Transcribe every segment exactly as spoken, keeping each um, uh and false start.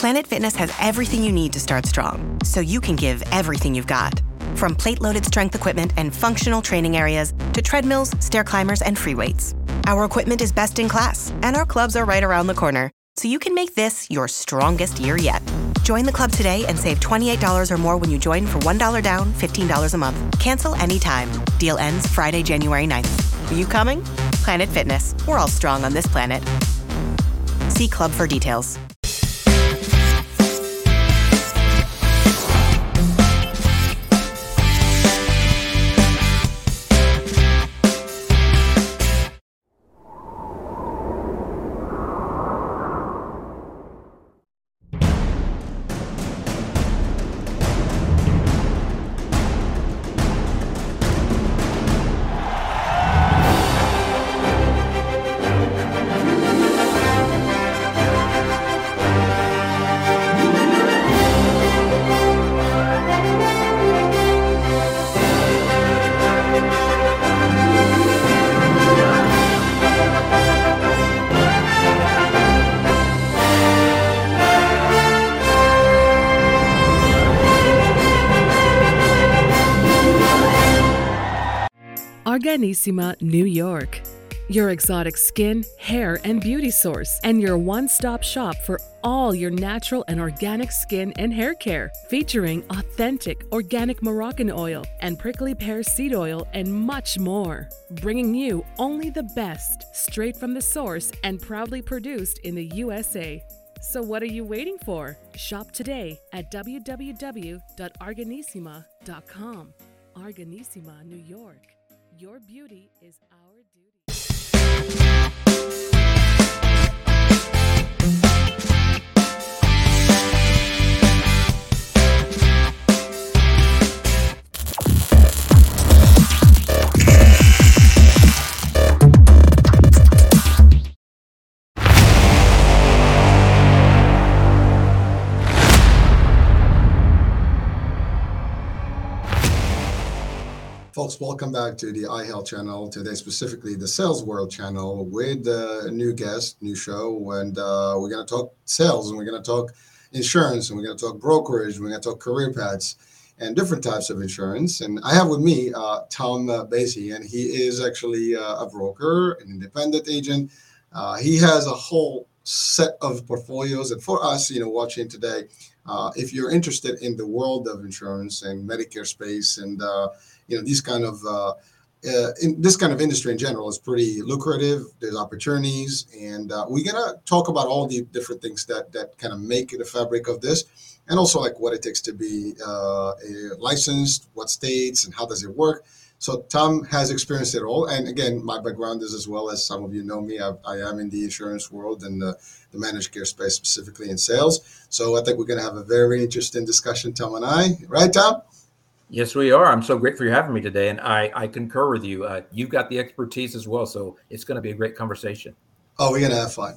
Planet Fitness has everything you need to start strong, so you can give everything you've got. From plate-loaded strength equipment and functional training areas to treadmills, stair climbers, and free weights. Our equipment is best in class, and our clubs are right around the corner, so you can make this your strongest year yet. Join the club today and save twenty-eight dollars or more when you join for one dollar down, fifteen dollars a month. Cancel anytime. Deal ends Friday, January ninth. Are you coming? Planet Fitness. We're all strong on this planet. See club for details. Arganissima, New York. Your exotic skin, hair, and beauty source, and your one-stop shop for all your natural and organic skin and hair care, featuring authentic organic Moroccan oil and prickly pear seed oil and much more. Bringing you only the best, straight from the source and proudly produced in the U S A. So what are you waiting for? Shop today at w w w dot arganissima dot com. Arganissima, New York. Your beauty is our duty. Folks, welcome back to the iHealth channel. Today, specifically the Sales World channel with a new guest, new show. And uh, we're going to talk sales, and we're going to talk insurance, and we're going to talk brokerage, and we're going to talk career paths and different types of insurance. And I have with me uh, Tom uh, Basie, and he is actually uh, a broker, an independent agent. Uh, he has a whole set of portfolios. And for us, you know, watching today, uh, if you're interested in the world of insurance and Medicare space and uh, you know, these kind of uh, uh, in this kind of industry in general is pretty lucrative. There's opportunities, and uh, we're gonna talk about all the different things that that kind of make the fabric of this, and also like what it takes to be uh, a licensed, what states, and how does it work. So Tom has experienced it all, and again, my background is as well as some of you know me. I, I am in the insurance world and the, the managed care space, specifically in sales. So I think we're gonna have a very interesting discussion, Tom and I. Right, Tom? Yes, we are. I'm so grateful for you having me today, and I, I concur with you. Uh, you've got the expertise as well, so it's going to be a great conversation. Oh, we're going to have fun.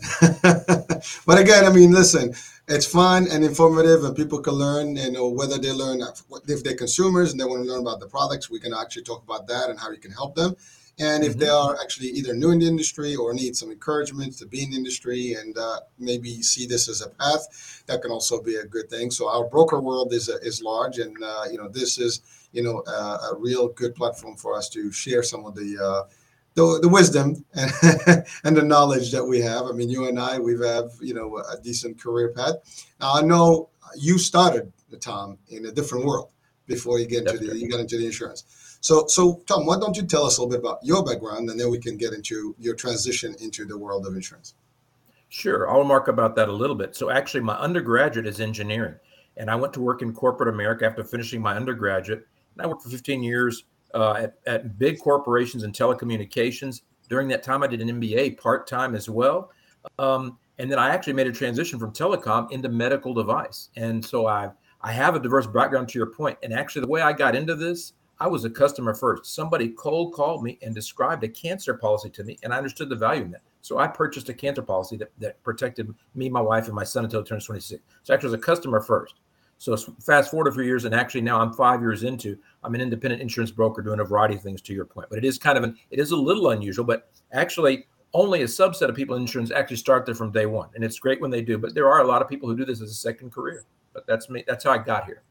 But again, I mean, listen, it's fun and informative, and people can learn, you know, whether they learn, if they're consumers and they want to learn about the products, we can actually talk about that and how you can help them. And if mm-hmm. they are actually either new in the industry or need some encouragement to be in the industry and uh, maybe see this as a path, that can also be a good thing. So our broker world is uh, is large, and uh, you know this is you know uh, a real good platform for us to share some of the uh, the, the wisdom and, and the knowledge that we have. I mean, you and I, we've have you know a decent career path. Now I know you started, Tom, in a different world before you get into That's the great. you got into the insurance. So, so Tom, why don't you tell us a little bit about your background, and then we can get into your transition into the world of insurance. Sure. I'll remark about that a little bit. So actually, my undergraduate is engineering, and I went to work in corporate America after finishing my undergraduate. And I worked for fifteen years uh, at, at big corporations in telecommunications. During that time, I did an M B A part-time as well. Um, and then I actually made a transition from telecom into medical device. And so I, I have a diverse background, to your point. And actually, the way I got into this, I was a customer first. Somebody cold called me and described a cancer policy to me, and I understood the value in that. So I purchased a cancer policy that, that protected me, my wife, and my son until he turns twenty-six. So actually, I was a customer first. So fast forward a few years, and actually now I'm five years into, I'm an independent insurance broker doing a variety of things, to your point. But it is kind of an, it is a little unusual, but actually only a subset of people in insurance actually start there from day one. And it's great when they do, but there are a lot of people who do this as a second career. But that's me. That's how I got here.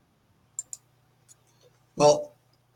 Well,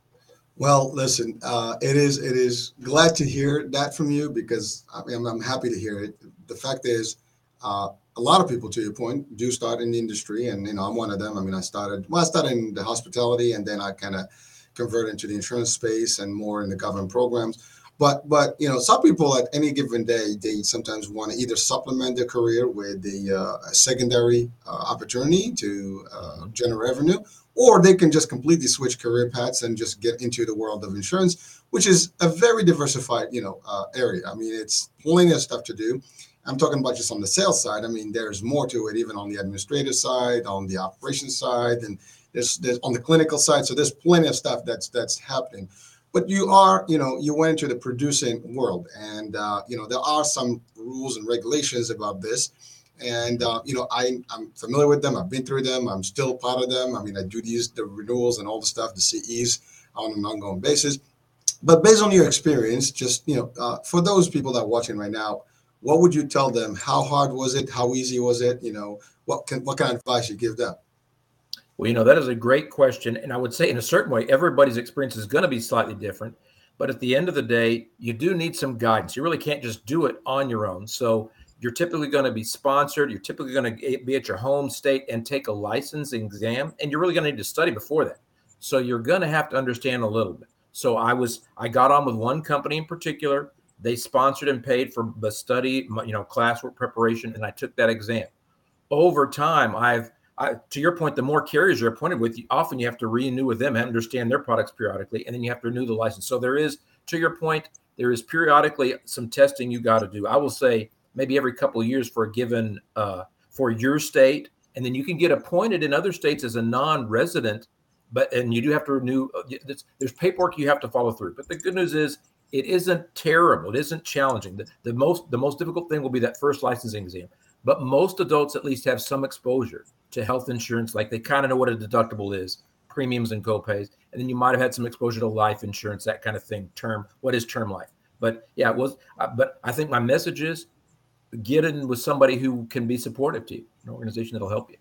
well, listen, uh, it is it is glad to hear that from you, because I mean, I'm, I'm happy to hear it. The fact is, uh, a lot of people, to your point, do start in the industry, and you know, I'm one of them. I mean, I started well, I started in the hospitality, and then I kind of converted into the insurance space and more in the government programs. But but you know, some people at any given day, they sometimes want to either supplement their career with the uh, secondary uh, opportunity to uh, generate revenue, or they can just completely switch career paths and just get into the world of insurance, which is a very diversified, you know, uh, area. I mean, it's plenty of stuff to do. I'm talking about just on the sales side. I mean, there's more to it, even on the administrative side, on the operations side, and there's there's on the clinical side. So there's plenty of stuff that's that's happening. But you are, you know, you went into the producing world, and uh, you know, there are some rules and regulations about this. And, uh, you know, I, I'm familiar with them. I've been through them. I'm still part of them. I mean, I do these, the renewals and all the stuff, the C Es on an ongoing basis. But based on your experience, just, you know, uh, for those people that are watching right now, what would you tell them? How hard was it? How easy was it? You know, what can, what kind of advice you give them? Well, you know, that is a great question. And I would say in a certain way, everybody's experience is going to be slightly different. But at the end of the day, you do need some guidance. You really can't just do it on your own. So you're typically going to be sponsored. You're typically going to be at your home state and take a license exam, and you're really going to need to study before that. So you're going to have to understand a little bit. So I was, I got on with one company in particular. They sponsored and paid for the study, you know, classwork preparation, and I took that exam. Over time, I've, I, to your point, the more carriers you're appointed with, you, often you have to renew with them and understand their products periodically, and then you have to renew the license. So there is, to your point, there is periodically some testing you got to do. I will say maybe every couple of years for a given, uh, for your state, and then you can get appointed in other states as a non-resident, but and you do have to renew. There's paperwork you have to follow through. But the good news is it isn't terrible. It isn't challenging. The, the most the most difficult thing will be that first licensing exam. But most adults at least have some exposure to health insurance, like they kind of know what a deductible is, premiums and copays, and then you might have had some exposure to life insurance, that kind of thing. Term, what is term life? But yeah, it was. Uh, but I think my message is get in with somebody who can be supportive to you, an organization that'll help you.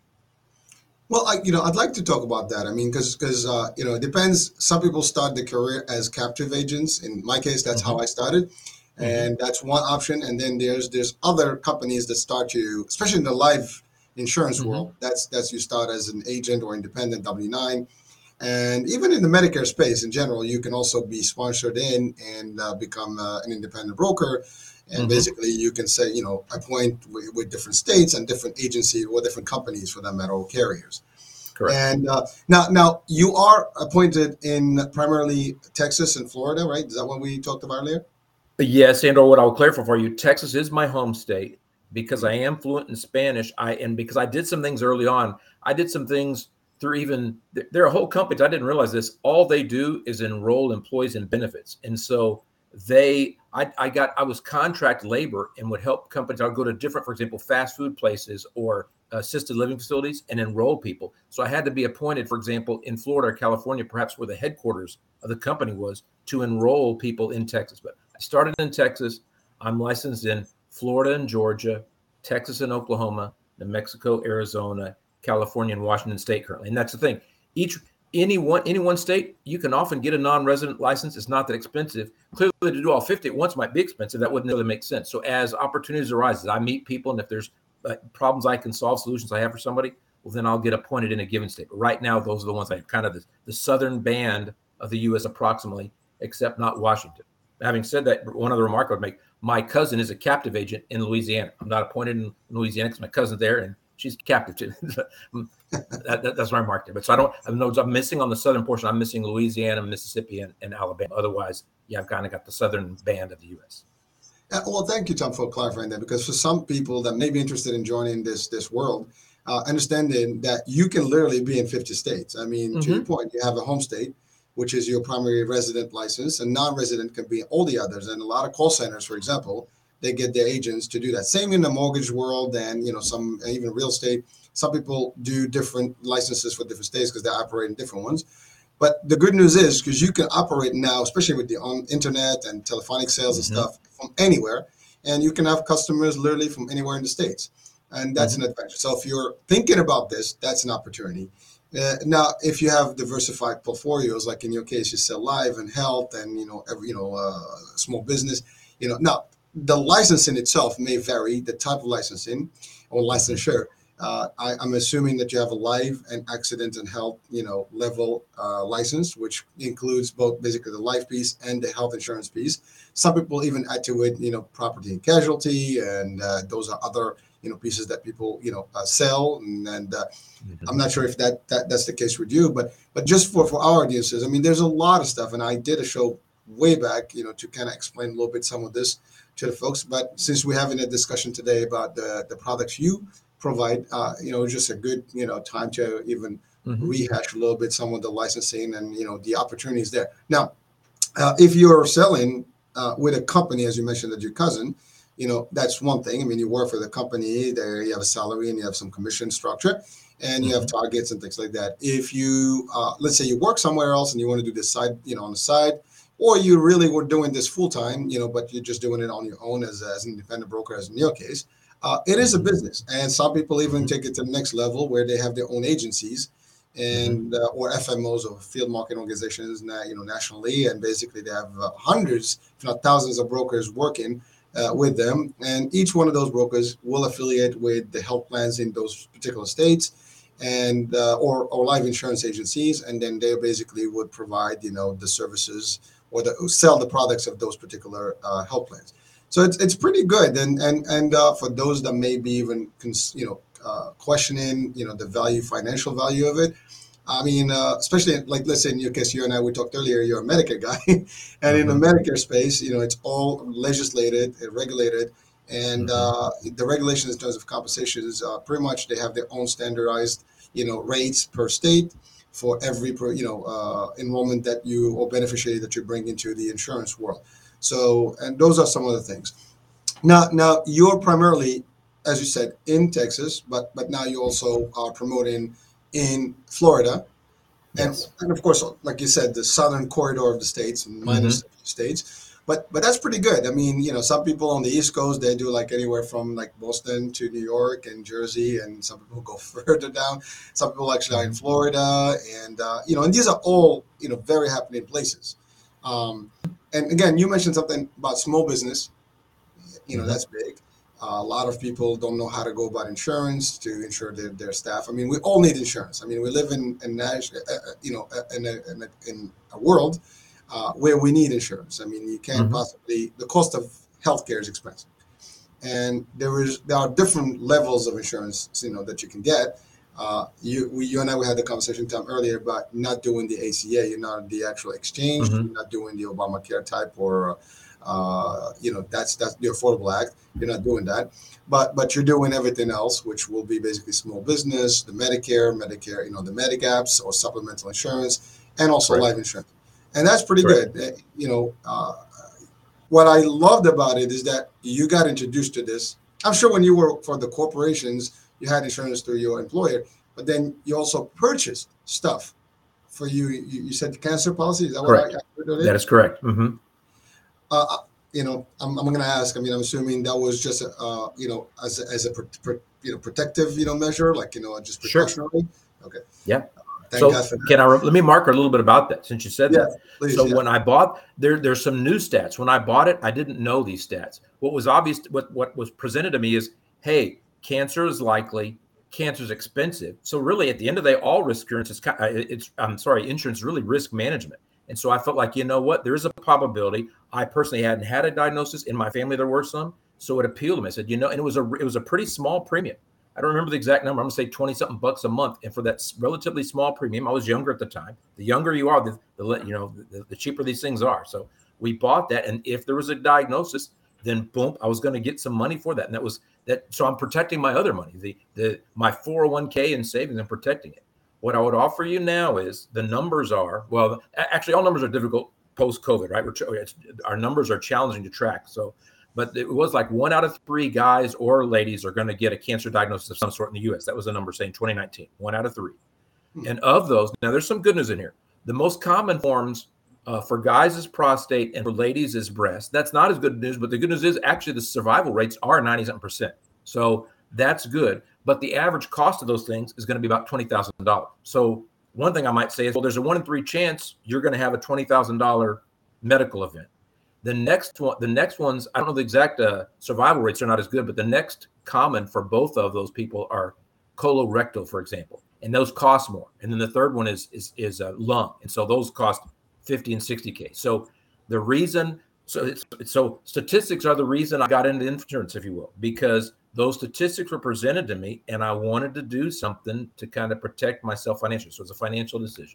Well, I, you know, I'd like to talk about that. I mean, because because uh, you know, it depends. Some people start their career as captive agents. In my case, that's mm-hmm. how I started. And that's one option. And then there's there's other companies that start you, especially in the life insurance mm-hmm. world. That's that's you start as an agent or independent W nine. And even in the Medicare space in general, you can also be sponsored in and uh, become uh, an independent broker. And mm-hmm. basically, you can say, you know, appoint with, with different states and different agencies or different companies for that matter, or carriers. Correct. And uh, now, now you are appointed in primarily Texas and Florida, right? Is that what we talked about earlier? Yes, and or what I'll clarify for you, Texas is my home state because I am fluent in Spanish. I and because I did some things early on, I did some things through even there are whole companies. I didn't realize this. All they do is enroll employees in benefits, and so they, I, I got, I was contract labor and would help companies. I would go to different, for example, fast food places or assisted living facilities and enroll people. So I had to be appointed, for example, in Florida or California, perhaps where the headquarters of the company was, to enroll people in Texas. But I started in Texas. I'm licensed in Florida and Georgia, Texas and Oklahoma, New Mexico, Arizona, California, and Washington State currently. And that's the thing. Each any one any one state, you can often get a non-resident license. It's not that expensive. Clearly, to do all fifty at once might be expensive. That wouldn't really make sense. So as opportunities arise, I meet people, and if there's uh, problems I can solve, solutions I have for somebody, well, then I'll get appointed in a given state. But right now, those are the ones I have, kind of the, the southern band of the U S approximately, except not Washington. Having said that, one other remark I would make, my cousin is a captive agent in Louisiana. I'm not appointed in Louisiana because my cousin's there, and she's captive too. that, that, that's my remark there. But so I don't, I know I'm missing on the southern portion. I'm missing Louisiana, Mississippi, and, and Alabama. Otherwise, yeah, I've kind of got the southern band of the U S. Uh, well, thank you, Tom, for clarifying that, because for some people that may be interested in joining this this world, uh, understanding that you can literally be in fifty states. I mean, mm-hmm. to your point, you have a home state, which is your primary resident license, and non-resident can be all the others. And a lot of call centers, for example, they get their agents to do that. Same in the mortgage world, and you know, some even real estate. Some people do different licenses for different states because they operate in different ones. But the good news is, because you can operate now, especially with the on internet and telephonic sales mm-hmm. and stuff, from anywhere. and you can have customers literally from anywhere in the States. And that's mm-hmm. an advantage. So if you're thinking about this, that's an opportunity. Uh, now, if you have diversified portfolios, like in your case, you sell life and health and, you know, every, you know, uh, small business, you know, now the licensing itself may vary, the type of licensing or licensure. Uh, I, I'm assuming that you have a life and accident and health, you know, level uh, license, which includes both basically the life piece and the health insurance piece. Some people even add to it, you know, property and casualty, and uh, those are other, you know, pieces that people, you know, uh, sell. And, and uh, mm-hmm. I'm not sure if that, that that's the case with you, but but just for, for our audiences, I mean, there's a lot of stuff, and I did a show way back, you know, to kind of explain a little bit some of this to the folks. But since we're having a discussion today about the the products you provide, uh, you know, just a good, you know, time to even mm-hmm. rehash a little bit some of the licensing and, you know, the opportunities there. Now, uh, if you're selling uh, with a company, as you mentioned, that your cousin, you know, that's one thing. I mean, you work for the company, there you have a salary and you have some commission structure, and you mm-hmm. have targets and things like that. If you, uh, let's say you work somewhere else and you want to do this side, you know, on the side, or you really were doing this full time, you know, but you're just doing it on your own as, as an independent broker, as in your case, uh, it is a business. And some people even take it to the next level where they have their own agencies and uh, or F M Os or field marketing organizations, you know, nationally, and basically they have uh, hundreds, if not thousands, of brokers working Uh, with them, and each one of those brokers will affiliate with the health plans in those particular states, and uh, or or life insurance agencies, and then they basically would provide, you know, the services or the sell the products of those particular uh, health plans. So it's it's pretty good, and and and uh, for those that may be even cons- you know uh, questioning, you know, the value, financial value of it. I mean, uh, especially like, let's say in your case, you and I, we talked earlier, you're a Medicare guy, and mm-hmm. in the Medicare space, you know, it's all legislated and regulated, and mm-hmm. uh, the regulations in terms of compensation is uh, pretty much, they have their own standardized, you know, rates per state for every, per, you know, uh, enrollment that you, or beneficiary that you bring into the insurance world. So, and those are some of the things. Now, now you're primarily, as you said, in Texas, but but now you also are promoting in Florida, and, yes. and of course, like you said, the southern corridor of the states, minus mm-hmm. states, but but that's pretty good. I mean, you know, some people on the East Coast, they do like anywhere from like Boston to New York and Jersey, and some people go further down. Some people actually are in Florida, and uh, you know, and these are all, you know, very happening places. Um, and again, you mentioned something about small business. You know, mm-hmm. that's big. Uh, a lot of people don't know how to go about insurance to insure their, their staff. I mean, we all need insurance. I mean, we live in, in uh, you know, in a, in a, in a world uh, where we need insurance. I mean, you can't mm-hmm. possibly, the cost of healthcare is expensive. And there is, there are different levels of insurance, you know, that you can get. Uh, you, we, you and I, we had the conversation time earlier about not doing the A C A. You're not the actual exchange. Mm-hmm. You're not doing the Obamacare type or, uh, you know, that's that's the Affordable Act. You're not doing that, but but you're doing everything else, which will be basically small business, the Medicare, Medicare, you know, the Medigapps or supplemental insurance, and also right. life insurance, and that's pretty right. good. You know, uh, what I loved about it is that you got introduced to this. I'm sure when you work for the corporations, you had insurance through your employer, but then you also purchased stuff for you. You, you said cancer policy. Is that correct. what I, I That is correct. Mm-hmm. Uh, you know, I'm, I'm going to ask. I mean, I'm assuming that was just, a, uh, you know, as a, as a pro, pro, you know protective, you know, measure, like, you know, just precautionary. Sure. Okay. Yeah. Thank so God for that. Can I let me mark a little bit about that since you said yeah, that. Please, so yeah. when I bought there, there's some new stats. When I bought it, I didn't know these stats. What was obvious, what what was presented to me is, hey, cancer is likely. Cancer is expensive. So really, at the end of the day, all risk insurance is it's I'm sorry, insurance is really risk management. And so I felt like, you know what, there is a probability. I personally hadn't had a diagnosis. In my family, there were some. So it appealed to me. I said, you know, and it was a it was a pretty small premium. I don't remember the exact number. I'm going to say twenty something bucks a month. And for that relatively small premium, I was younger at the time. The younger you are, the, the you know, the, the cheaper these things are. So we bought that. And if there was a diagnosis, then boom, I was going to get some money for that. And that was that. So I'm protecting my other money, the the my four oh one k and savings, and protecting it. What I would offer you now is the numbers are, well, actually all numbers are difficult post-COVID, right? We're, it's, our numbers are challenging to track. So, but it was like one out of three guys or ladies are going to get a cancer diagnosis of some sort in the U S. That was the number saying twenty nineteen, one out of three. Hmm. And of those, now there's some good news in here. The most common forms Uh, for guys is prostate and for ladies is breast. That's not as good news, but the good news is actually the survival rates are ninety something percent. So that's good. But the average cost of those things is going to be about twenty thousand dollars. So one thing I might say is, well, there's a one in three chance you're going to have a twenty thousand dollars medical event. The next one, the next ones, I don't know the exact uh, survival rates are not as good, but the next common for both of those people are colorectal, for example, and those cost more. And then the third one is is is uh, lung, and so those cost fifty and sixty K. So the reason, so it's, so statistics are the reason I got into insurance, if you will, because those statistics were presented to me and I wanted to do something to kind of protect myself financially. So it's a financial decision.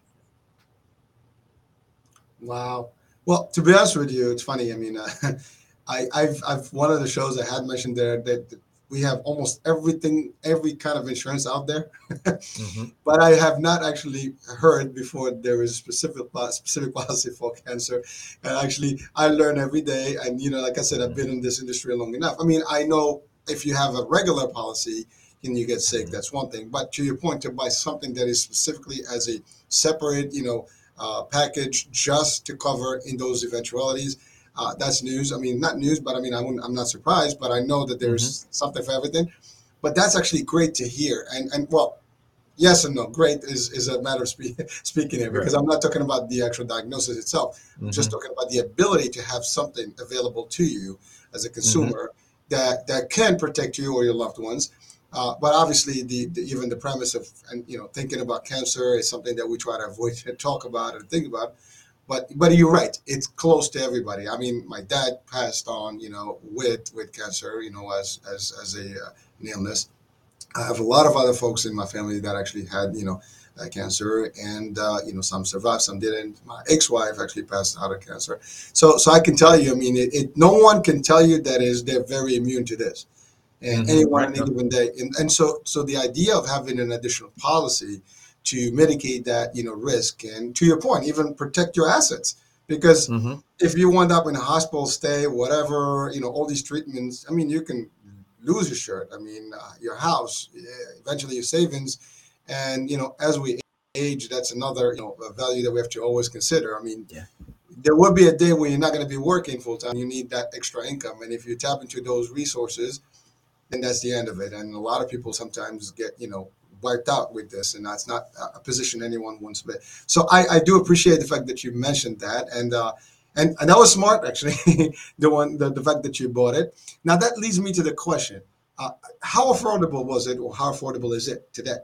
Wow. Well, to be honest with you, it's funny. I mean, uh, I, I've, I've, one of the shows I had mentioned there that, that we have almost everything, every kind of insurance out there, mm-hmm. but I have not actually heard before there is specific specific policy for cancer. And actually, I learn every day. And you know, like I said, I've been in this industry long enough. I mean, I know if you have a regular policy and you get sick, that's one thing. But to your point, to buy something that is specifically as a separate, you know, uh, package just to cover in those eventualities. Uh, that's news. I mean, not news, but I mean, I I'm not surprised, but I know that there's mm-hmm. something for everything. But that's actually great to hear. And, and well, yes and no. Great is, is a matter of spe- speaking here, because right. I'm not talking about the actual diagnosis itself. Mm-hmm. I'm just talking about the ability to have something available to you as a consumer mm-hmm. that, that can protect you or your loved ones. Uh, but obviously, the, the even the premise of and you know thinking about cancer is something that we try to avoid and talk about and think about. But but you're right. It's close to everybody. I mean, my dad passed on, you know, with with cancer, you know, as as as a uh, an illness. I have a lot of other folks in my family that actually had, you know, uh, cancer, and uh, you know, some survived, some didn't. My ex-wife actually passed out of cancer. So so I can tell you, I mean, it, it no one can tell you that is they're very immune to this, and mm-hmm. anyone right. any given day. And and so so the idea of having an additional policy to mitigate that, you know, risk, and to your point, even protect your assets, because mm-hmm. if you wind up in a hospital stay, whatever, you know, all these treatments, I mean, you can lose your shirt. I mean, uh, your house, eventually your savings, and you know, as we age, that's another, you know, value that we have to always consider. I mean, yeah. there will be a day when you're not going to be working full time. You need that extra income, and if you tap into those resources, then that's the end of it. And a lot of people sometimes get, you know, wiped out with this, and that's not a position anyone wants to be. So I, I do appreciate the fact that you mentioned that, and uh, and and that was smart actually. the one the, the fact that you bought it. Now that leads me to the question: uh, how affordable was it, or how affordable is it today?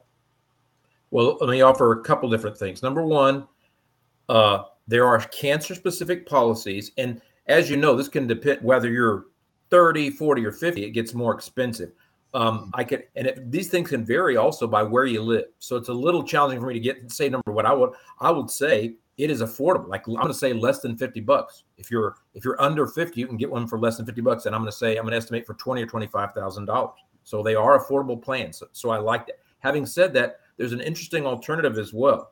Well, let me offer a couple different things. Number one, uh, there are cancer-specific policies, and as you know, this can depend whether you're thirty, forty, or fifty. It gets more expensive. Um, I could, and it, these things can vary also by where you live. So it's a little challenging for me to get say number what I would I would say it is affordable. Like I'm going to say less than fifty bucks. If you're if you're under fifty, you can get one for less than fifty bucks. And I'm going to say I'm going to estimate for twenty or twenty five thousand dollars. So they are affordable plans. So, so I like that. Having said that, there's an interesting alternative as well.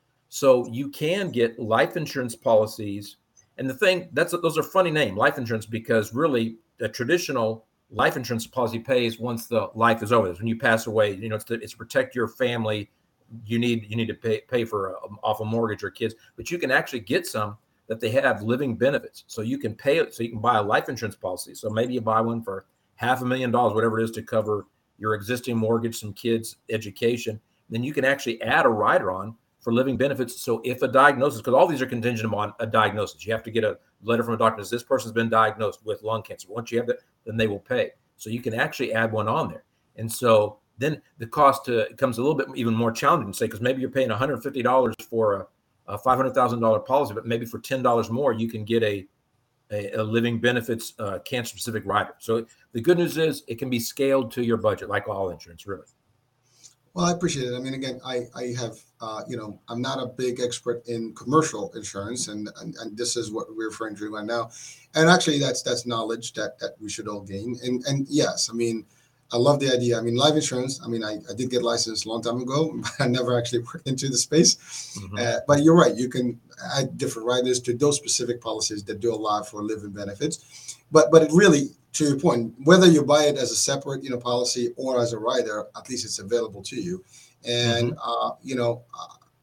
So you can get life insurance policies, and the thing that's those are funny name life insurance, because really the traditional life insurance policy pays once the life is over. When you pass away, you know, it's to, it's to protect your family. You need you need to pay pay for a, off a mortgage or kids, but you can actually get some that they have living benefits. So you can pay it. So you can buy a life insurance policy. So maybe you buy one for half a million dollars, whatever it is, to cover your existing mortgage, some kids' education. Then you can actually add a rider on for living benefits. So if a diagnosis, because all these are contingent upon a diagnosis, you have to get a letter from a doctor that says this person's been diagnosed with lung cancer. Once you have that, then they will pay. So you can actually add one on there. And so then the cost to, it comes a little bit even more challenging to say, because maybe you're paying one hundred fifty dollars for a, a five hundred thousand dollars policy, but maybe for ten dollars more, you can get a, a, a living benefits uh, cancer-specific rider. So the good news is it can be scaled to your budget, like all insurance, really. Well, I appreciate it. I mean, again, I, I have, uh, you know, I'm not a big expert in commercial insurance, and, and, and this is what we're referring to right now. And actually, that's that's knowledge that, that we should all gain. And and yes, I mean, I love the idea. I mean, life insurance, I mean, I, I did get licensed a long time ago, but I never actually worked into the space. Mm-hmm. Uh, but you're right. You can add different riders to those specific policies that do allow for living benefits. But but it really, to your point, whether you buy it as a separate, you know, policy or as a rider, at least it's available to you. And, mm-hmm. uh, you know, uh,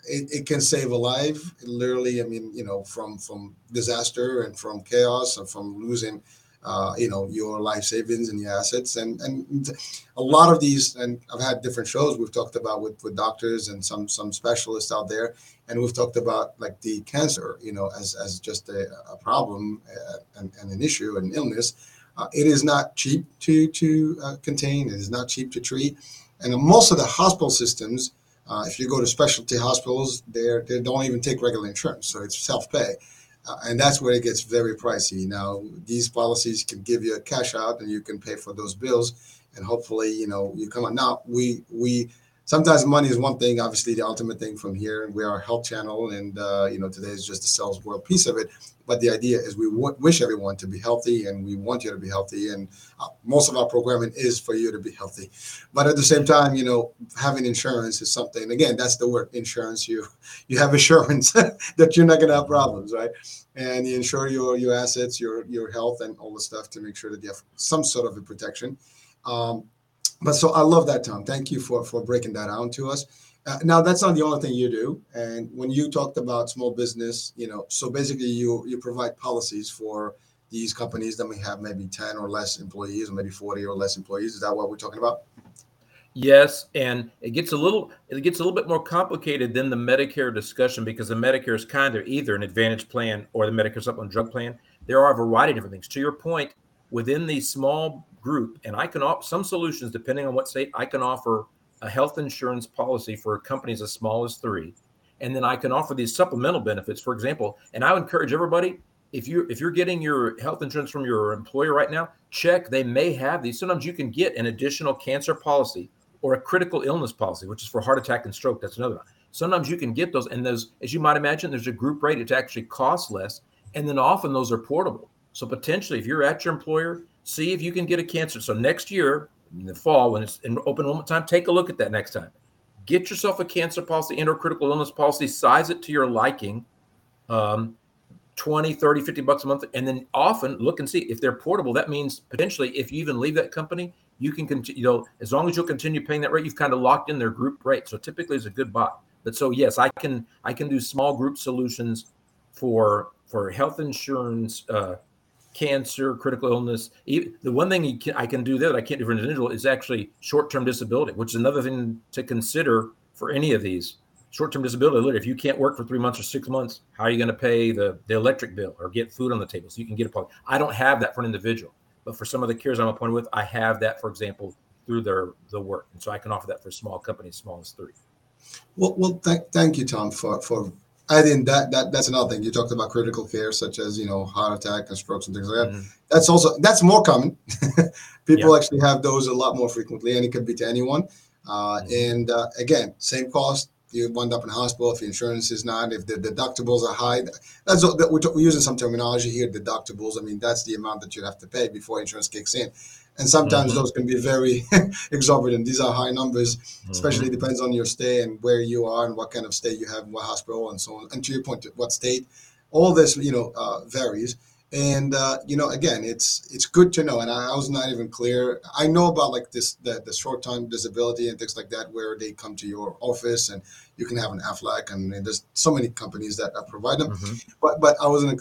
it, it can save a life. Literally, I mean, you know, from from disaster and from chaos and from losing, uh, you know, your life savings and your assets. And and a lot of these, and I've had different shows we've talked about with with doctors and some some specialists out there, and we've talked about like the cancer, you know, as as just a, a problem uh, and, and an issue, an illness. Uh, it is not cheap to to uh, contain. It is not cheap to treat, and most of the hospital systems, uh, if you go to specialty hospitals, they they don't even take regular insurance, so it's self-pay, uh, and that's where it gets very pricey. Now, these policies can give you a cash out, and you can pay for those bills, and hopefully, you know, you come on. Now, we we sometimes money is one thing. Obviously, the ultimate thing from here, we are a health channel, and uh, you know, today is just the sales world piece of it. But the idea is we w- wish everyone to be healthy, and we want you to be healthy. And uh, most of our programming is for you to be healthy. But at the same time, you know, having insurance is something. Again, that's the word insurance. You you have assurance that you're not going to have problems, right? And you insure your your assets, your your health, and all the stuff to make sure that you have some sort of a protection. Um, but so I love that, Tom. Thank you for for breaking that down to us. Uh, now, that's not the only thing you do. And when you talked about small business, you know, so basically you you provide policies for these companies that may have maybe ten or less employees, or maybe forty or less employees. Is that what we're talking about? Yes, and it gets a little it gets a little bit more complicated than the Medicare discussion, because the Medicare is kind of either an Advantage plan or the Medicare Supplement drug plan. There are a variety of different things. To your point, within the small group, and I can offer some solutions depending on what state, I can offer a health insurance policy for companies as small as three. And then I can offer these supplemental benefits, for example. And I would encourage everybody, if you if you're getting your health insurance from your employer right now, check. They may have these. Sometimes you can get an additional cancer policy or a critical illness policy, which is for heart attack and stroke. That's another one. Sometimes you can get those. And those, as you might imagine, there's a group rate. It actually costs less. And then often those are portable. So potentially, if you're at your employer, see if you can get a cancer. So next year, in the fall, when it's in open enrollment time, take a look at that next time. Get yourself a cancer policy and or critical illness policy, size it to your liking, um, twenty, thirty, fifty bucks a month. And then often look and see if they're portable. That means potentially if you even leave that company, you can continue, you know, as long as you'll continue paying that rate, you've kind of locked in their group rate. So typically it's a good buy. But so yes, I can, I can do small group solutions for, for health insurance, uh, cancer, critical illness. The one thing you can, I can do there that I can't do for an individual is actually short-term disability, which is another thing to consider for any of these. Short-term disability, if you can't work for three months or six months, how are you going to pay the, the electric bill or get food on the table? So you can get a policy. I don't have that for an individual, but for some of the carriers I'm appointed with, I have that, for example, through their the work. And so I can offer that for small companies, small as three. Well, well, th- thank you, Tom, for for adding that. That that's another thing. You talked about critical care, such as you know heart attack and strokes and things like that. Mm-hmm. That's also that's more common. People yeah. actually have those a lot more frequently, and it could be to anyone. Uh, mm-hmm. And uh, again, same cost. You wind up in a hospital if your insurance is not. If the deductibles are high, that's what we're, we're using some terminology here. Deductibles. I mean, that's the amount that you have to pay before insurance kicks in. And sometimes mm-hmm. those can be very exorbitant. These are high numbers, mm-hmm. especially depends on your stay and where you are and what kind of stay you have in what hospital and so on. And to your point, what state, all this, you know, uh, varies. And, uh, you know, again, it's it's good to know. And I, I was not even clear. I know about like this, the, the short-time disability and things like that, where they come to your office and you can have an Aflac, and, and there's so many companies that uh, provide them. Mm-hmm. But but I wasn't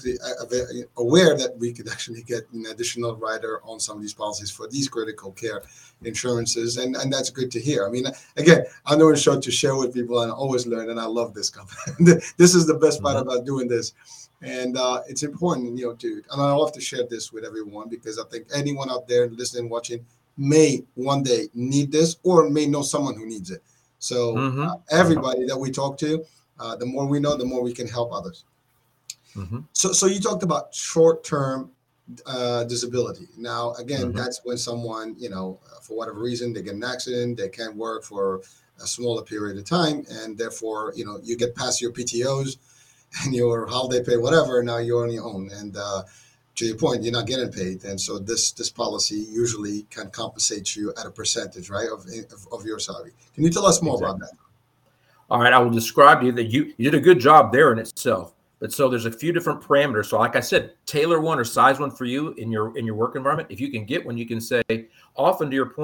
aware that we could actually get an additional rider on some of these policies for these critical care insurances. And, and that's good to hear. I mean, again, I'm doing a show to share with people, and I always learn, and I love this company. This is the best part mm-hmm. about doing this. And uh, it's important, you know, to, and I love to share this with everyone, because I think anyone out there listening, watching may one day need this, or may know someone who needs it. So mm-hmm. uh, everybody that we talk to, uh, the more we know, the more we can help others. Mm-hmm. So, so you talked about short-term uh, disability. Now, again, mm-hmm. that's when someone, you know, for whatever reason, they get an accident, they can't work for a smaller period of time, and therefore, you know, you get past your P T Os and your holiday pay, whatever, now you're on your own. And uh, to your point, you're not getting paid. And so this this policy usually can compensate you at a percentage, right, of of, of your salary. Can you tell us more exactly. about that? All right, I will describe to you that you, you did a good job there in itself. But so there's a few different parameters. So like I said, tailor one or size one for you in your in your work environment. If you can get one, you can say, often to your point,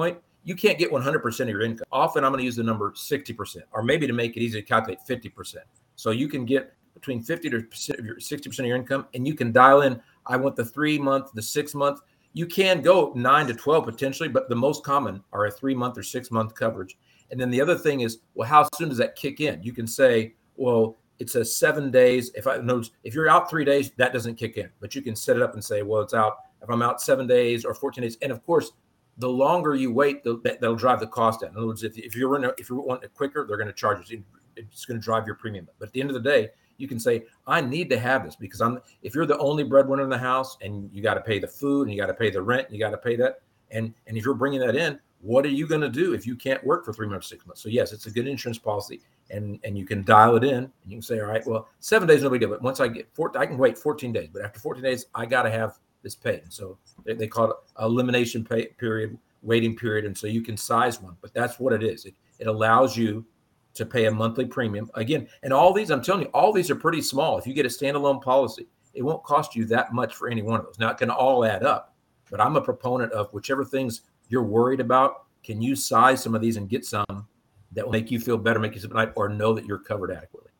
you can't get one hundred percent of your income. Often I'm going to use the number sixty percent, or maybe to make it easy to calculate fifty percent. So you can get between fifty to sixty percent of your income, and you can dial in, I want the three month, the six month. You can go nine to twelve potentially, but the most common are a three month or six month coverage. And then the other thing is, well, how soon does that kick in? You can say, well, it's a seven days. If I notice, if you're out three days, that doesn't kick in, but you can set it up and say, well, it's out if I'm out seven days or fourteen days. And of course, the longer you wait, the, that'll drive the cost down. In other words, if, if you're in a, if you want it quicker, they're going to charge you. It's going to drive your premium up. But at the end of the day, you can say, I need to have this because I'm, if you're the only breadwinner in the house and you got to pay the food and you got to pay the rent, and you got to pay that. And, and if you're bringing that in, what are you going to do if you can't work for three months, six months? So yes, it's a good insurance policy, and, and you can dial it in and you can say, all right, well, seven days, no big deal. But once I get four, I can wait fourteen days, but after fourteen days, I got to have this paid. And so they, they call it elimination pay period, waiting period. And so you can size one, but that's what it is. It, it allows you to pay a monthly premium again. And all these, I'm telling you, all these are pretty small. If you get a standalone policy, it won't cost you that much for any one of those. Now it can all add up, but I'm a proponent of whichever things you're worried about, can you size some of these and get some that will make you feel better, make you sleep at night, or know that you're covered adequately?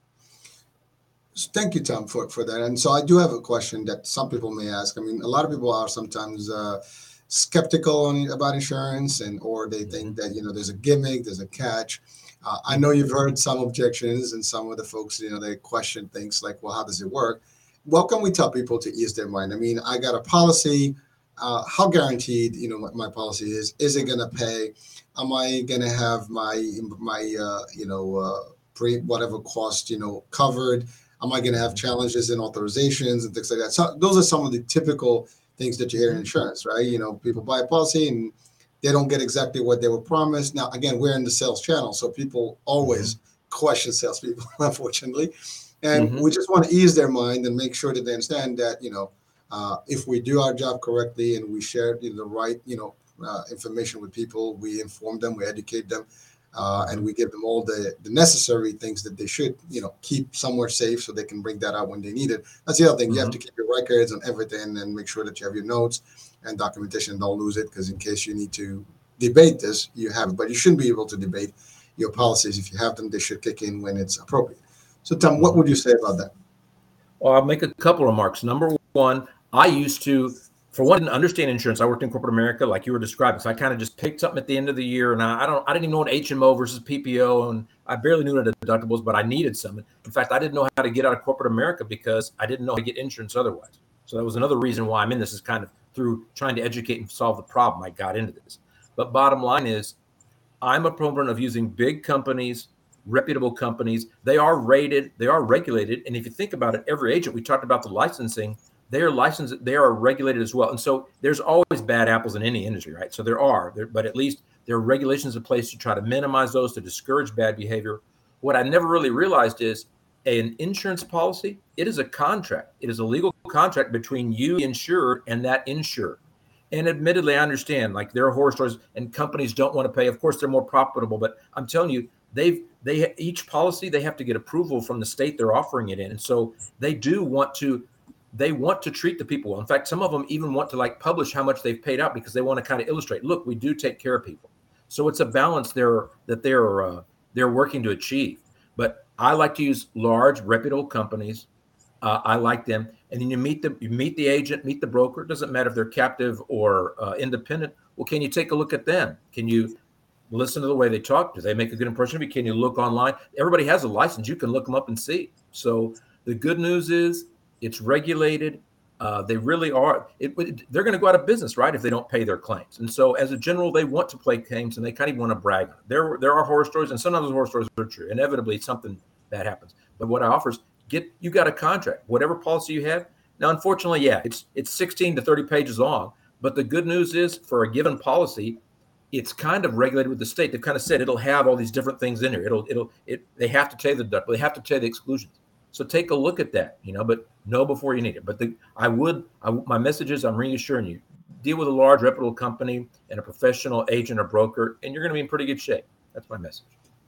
Thank you, Tom, for, for that. And so I do have a question that some people may ask. I mean, a lot of people are sometimes uh, skeptical on, about insurance, and or they think that, you know, there's a gimmick, there's a catch. Uh, I know you've heard some objections, and some of the folks, you know, they question things like, well, how does it work? What can we tell people to ease their mind? I mean, I got a policy. Uh, how guaranteed, you know, my, my policy is? Is it going to pay? Am I going to have my, my, uh, you know, uh, pre whatever cost, you know, covered? Am I going to have challenges in authorizations and things like that? So those are some of the typical things that you hear in insurance, right? You know, people buy a policy and they don't get exactly what they were promised. Now, again, we're in the sales channel, so people always mm-hmm. question salespeople, unfortunately. And mm-hmm. we just want to ease their mind and make sure that they understand that, you know, Uh, if we do our job correctly and we share you know, the right, you know, uh, information with people, we inform them, we educate them, uh, and we give them all the, the necessary things that they should, you know, keep somewhere safe so they can bring that out when they need it. That's the other thing. Mm-hmm. You have to keep your records on everything and make sure that you have your notes and documentation. Don't lose it, because in case you need to debate this, you have it. But you shouldn't be able to debate your policies. If you have them, they should kick in when it's appropriate. So, Tom, what would you say about that? Well, I'll make a couple remarks. Number one, I used to, for one, didn't understand insurance. I worked in corporate America, like you were describing. So I kind of just picked something at the end of the year, and I, I don't, I didn't even know what H M O versus P P O, and I barely knew what deductibles, but I needed some. In fact, I didn't know how to get out of corporate America because I didn't know how to get insurance otherwise. So that was another reason why I'm in this, is kind of through trying to educate and solve the problem. I got into this. But bottom line is, I'm a proponent of using big companies, reputable companies. They are rated, they are regulated, and if you think about it, every agent, we talked about the licensing. They are licensed, they are regulated as well. And so there's always bad apples in any industry, right? So there are, there, but at least there are regulations in place to try to minimize those, to discourage bad behavior. What I never really realized is an insurance policy, it is a contract. It is a legal contract between you, the insured, and that insured. And admittedly, I understand, like there are horror stories and companies don't want to pay. Of course, they're more profitable, but I'm telling you, they've, they, each policy, they have to get approval from the state they're offering it in. And so they do want to, they want to treat the people well. In fact, some of them even want to like publish how much they've paid out because they want to kind of illustrate, look, we do take care of people. So it's a balance there that they're uh, they're working to achieve. But I like to use large, reputable companies. Uh, I like them. And then you meet the you meet the agent, meet the broker. It doesn't matter if they're captive or uh, independent. Well, can you take a look at them? Can you listen to the way they talk? Do they make a good impression of you? Can you look online? Everybody has a license. You can look them up and see. So the good news is, it's regulated. Uh, they really are. It, it, they're going to go out of business, right, if they don't pay their claims. And so, as a general, they want to play claims, and they kind of want to brag on it. There, there are horror stories, and sometimes those horror stories are true. Inevitably, something bad happens. But what I offer is, get you got a contract, whatever policy you have. Now, unfortunately, yeah, it's it's sixteen to thirty pages long. But the good news is, for a given policy, it's kind of regulated with the state. They've kind of said it'll have all these different things in there. It'll, it'll, it. They have to tell the deductible. They have to tell the exclusions. So take a look at that, you know, but know before you need it. But the, I would, I, my message is, I'm reassuring you, deal with a large reputable company and a professional agent or broker, and you're going to be in pretty good shape. That's my message.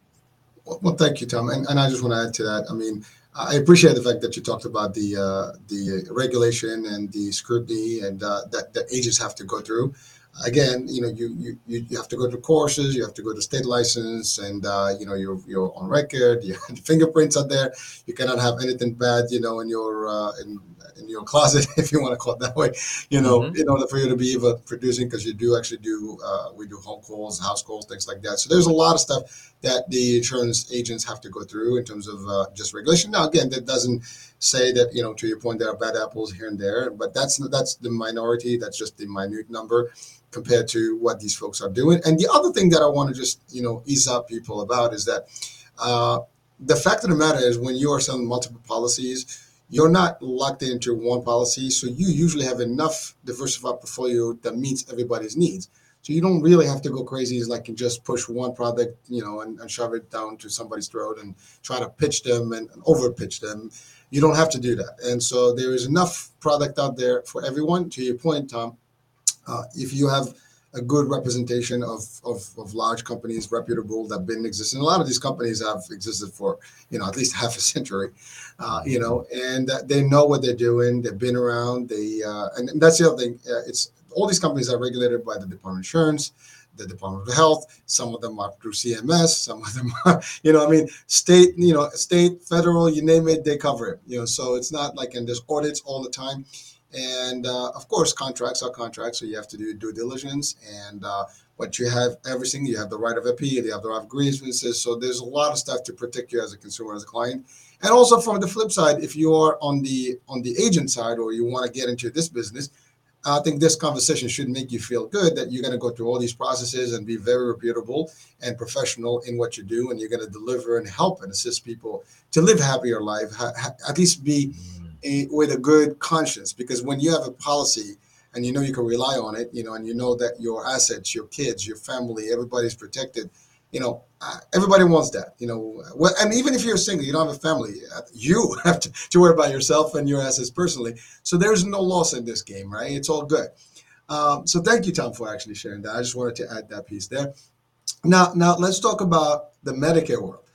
Well, well thank you, Tom. And, and I just want to add to that. I mean, I appreciate the fact that you talked about the uh, the regulation and the scrutiny and uh, that, that agents have to go through. again, you know, you, you you you have to go to courses, you have to go to state license, and uh, you know, you're you're on record. Your fingerprints are there. You cannot have anything bad, you know, in your uh, in in your closet, if you want to call it that way. You know, Mm-hmm. in order for you to be even producing, because you do actually do uh, we do home calls, house calls, things like that. So there's a lot of stuff that the insurance agents have to go through in terms of uh, just regulation. Now, again, that doesn't say that, you know, to your point, there are bad apples here and there, but that's that's the minority. That's just the minute number compared to what these folks are doing. And the other thing that I want to just, you know, ease up people about is that uh, the fact of the matter is, when you are selling multiple policies, you're not locked into one policy. So you usually have enough diversified portfolio that meets everybody's needs. So you don't really have to go crazy, is like, and just push one product, you know, and, and shove it down to somebody's throat and try to pitch them and, and over pitch them. You don't have to do that. And so there is enough product out there for everyone. To your point, Tom, uh, if you have a good representation of, of, of large companies, reputable, that have been existing. A lot of these companies have existed for, you know, at least half a century, uh, you know, and uh, they know what they're doing. They've been around. They uh, and, and that's the other thing. Uh, it's all these companies are regulated by the Department of Insurance, the Department of Health. Some of them are through C M S. Some of them are, you know, I mean, state, you know, state, federal, you name it, they cover it. You know, so it's not like, and there's audits all the time. And uh, of course, contracts are contracts, so you have to do due diligence. And uh, but you have everything. You have the right of appeal. You have the right of grievances. So there's a lot of stuff to protect you as a consumer, as a client. And also, from the flip side, if you are on the on the agent side, or you want to get into this business, I think this conversation should make you feel good that you're going to go through all these processes and be very reputable and professional in what you do, and you're going to deliver and help and assist people to live a happier life, ha- ha- at least be a, with a good conscience. Because when you have a policy and you know you can rely on it, you know, and you know that your assets, your kids, your family, everybody's protected, you know, uh, everybody wants that, you know. Well, and even if you're single, you don't have a family, uh, you have to, to worry about yourself and your assets personally. So there's no loss in this game, right? It's all good. Um, so thank you, Tom, for actually sharing that. I just wanted to add that piece there. Now, now let's talk about the Medicare world.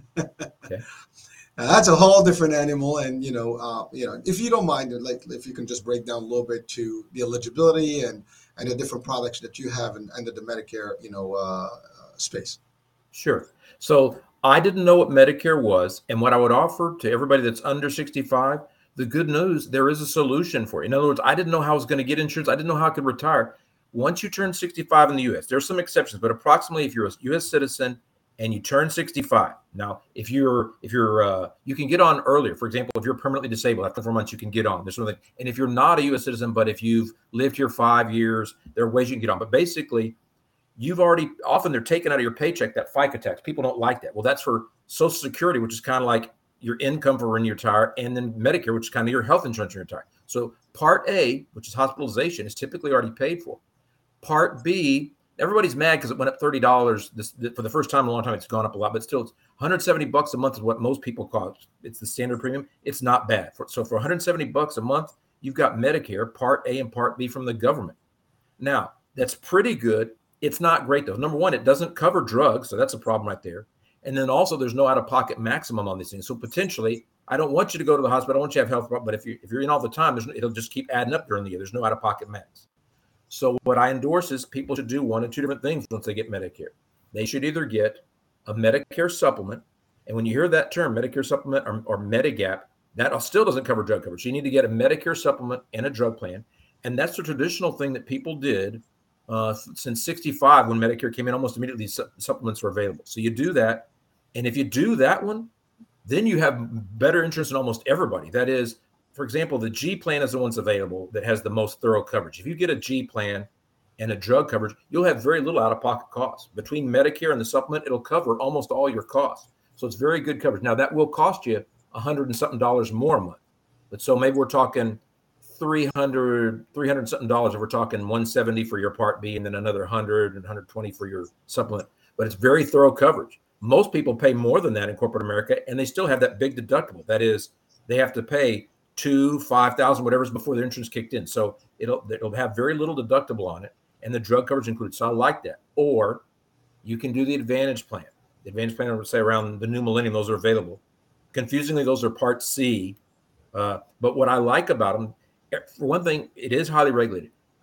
Okay. Now, that's a whole different animal, and you know, uh, you know, if you don't mind, like if you can just break down a little bit to the eligibility and and the different products that you have and under the Medicare, you know, uh, space. Sure. So I didn't know what Medicare was, and what I would offer to everybody that's under sixty-five, the good news, there is a solution for it. In other words, I didn't know how I was going to get insurance. I didn't know how I could retire. Once you turn sixty-five in the U S, there's some exceptions, but approximately if you're a U S citizen and you turn sixty-five. Now, if you're, if you're, uh, you can get on earlier. For example, if you're permanently disabled, after four months, you can get on. There's something. And if you're not a U S citizen, but if you've lived here five years, there are ways you can get on. But basically, you've already, often they're taken out of your paycheck, that FICA tax. People don't like that. Well, that's for Social Security, which is kind of like your income for when you retire, and then Medicare, which is kind of your health insurance when you retire. So Part A, which is hospitalization, is typically already paid for. Part B, everybody's mad because it went up thirty dollars this, for the first time in a long time. It's gone up a lot, but still it's one hundred seventy bucks a month is what most people cost. It's the standard premium. It's not bad. For, so for one hundred seventy bucks a month, you've got Medicare Part A and Part B from the government. Now, that's pretty good. It's not great though. Number one, it doesn't cover drugs, so that's a problem right there. And then also there's no out-of-pocket maximum on these things. So potentially, I don't want you to go to the hospital. I don't want you to have health problems, but if you if you're in all the time, there's, it'll just keep adding up during the year. There's no out-of-pocket max. So what I endorse is people should do one of two different things once they get Medicare. They should either get a Medicare supplement, and when you hear that term, Medicare supplement or, or Medigap, that still doesn't cover drug coverage. So you need to get a Medicare supplement and a drug plan, and that's the traditional thing that people did uh, since sixty-five when Medicare came in. Almost immediately, su- supplements were available. So you do that, and if you do that one, then you have better insurance than almost everybody. That is, for example, the G plan is the one that's available that has the most thorough coverage. If you get a G plan and a drug coverage, you'll have very little out-of-pocket costs. Between Medicare and the supplement, it'll cover almost all your costs. So it's very good coverage. Now, that will cost you a hundred and something dollars more a month. But so maybe we're talking three hundred, three hundred something dollars if we're talking one hundred seventy for your Part B and then another one hundred and one hundred twenty for your supplement. But it's very thorough coverage. Most people pay more than that in corporate America, and they still have that big deductible. That is, they have to pay two, five thousand, whatever's before their insurance kicked in. So it'll it'll have very little deductible on it, and the drug coverage included. So I like that. Or you can do the Advantage plan. The Advantage plan, I would say around the new millennium, those are available. Confusingly, those are Part C. Uh, but what I like about them, for one thing, it is highly regulated.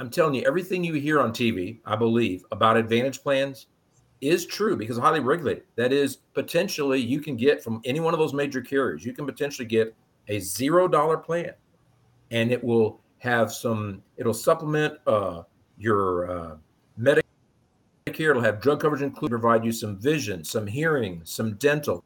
I'm telling you, everything you hear on T V, I believe, about Advantage plans is true because highly regulated. That is, potentially you can get from any one of those major carriers, you can potentially get a zero dollar plan, and it will have some, it'll supplement uh, your uh, Medicare. It'll have drug coverage included, provide you some vision, some hearing, some dental,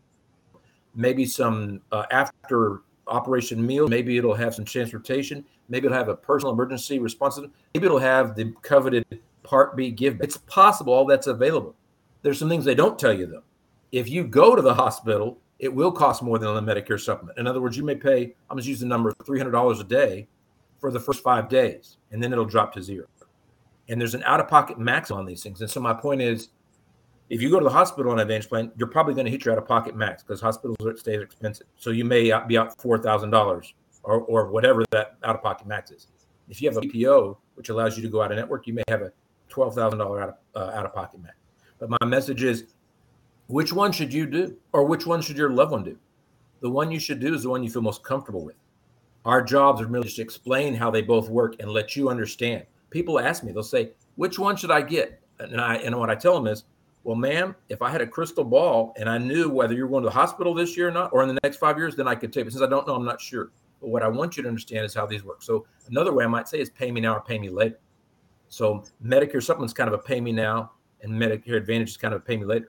maybe some uh, after operation meals. Maybe it'll have some transportation. Maybe it'll have a personal emergency response. Maybe it'll have the coveted Part B give. It's possible all that's available. There's some things they don't tell you, though. If you go to the hospital, it will cost more than the Medicare supplement. In other words, you may pay, I'm just using the number, three hundred dollars a day for the first five days, and then it'll drop to zero. And there's an out-of-pocket max on these things. And so my point is, if you go to the hospital on an Advantage plan, you're probably going to hit your out-of-pocket max because hospitals stay expensive. So you may be out four thousand dollars or, or whatever that out-of-pocket max is. If you have a P P O, which allows you to go out of network, you may have a twelve thousand dollars out of, uh, out-of-pocket max. But my message is, which one should you do? Or which one should your loved one do? The one you should do is the one you feel most comfortable with. Our jobs are merely just to explain how they both work and let you understand. People ask me, they'll say, which one should I get? And I and what I tell them is, well, ma'am, if I had a crystal ball and I knew whether you're going to the hospital this year or not, or in the next five years, then I could tell you. But since I don't know, I'm not sure. But what I want you to understand is how these work. So another way I might say is pay me now or pay me later. So Medicare supplement's kind of a pay me now, and Medicare Advantage is kind of a pay me later.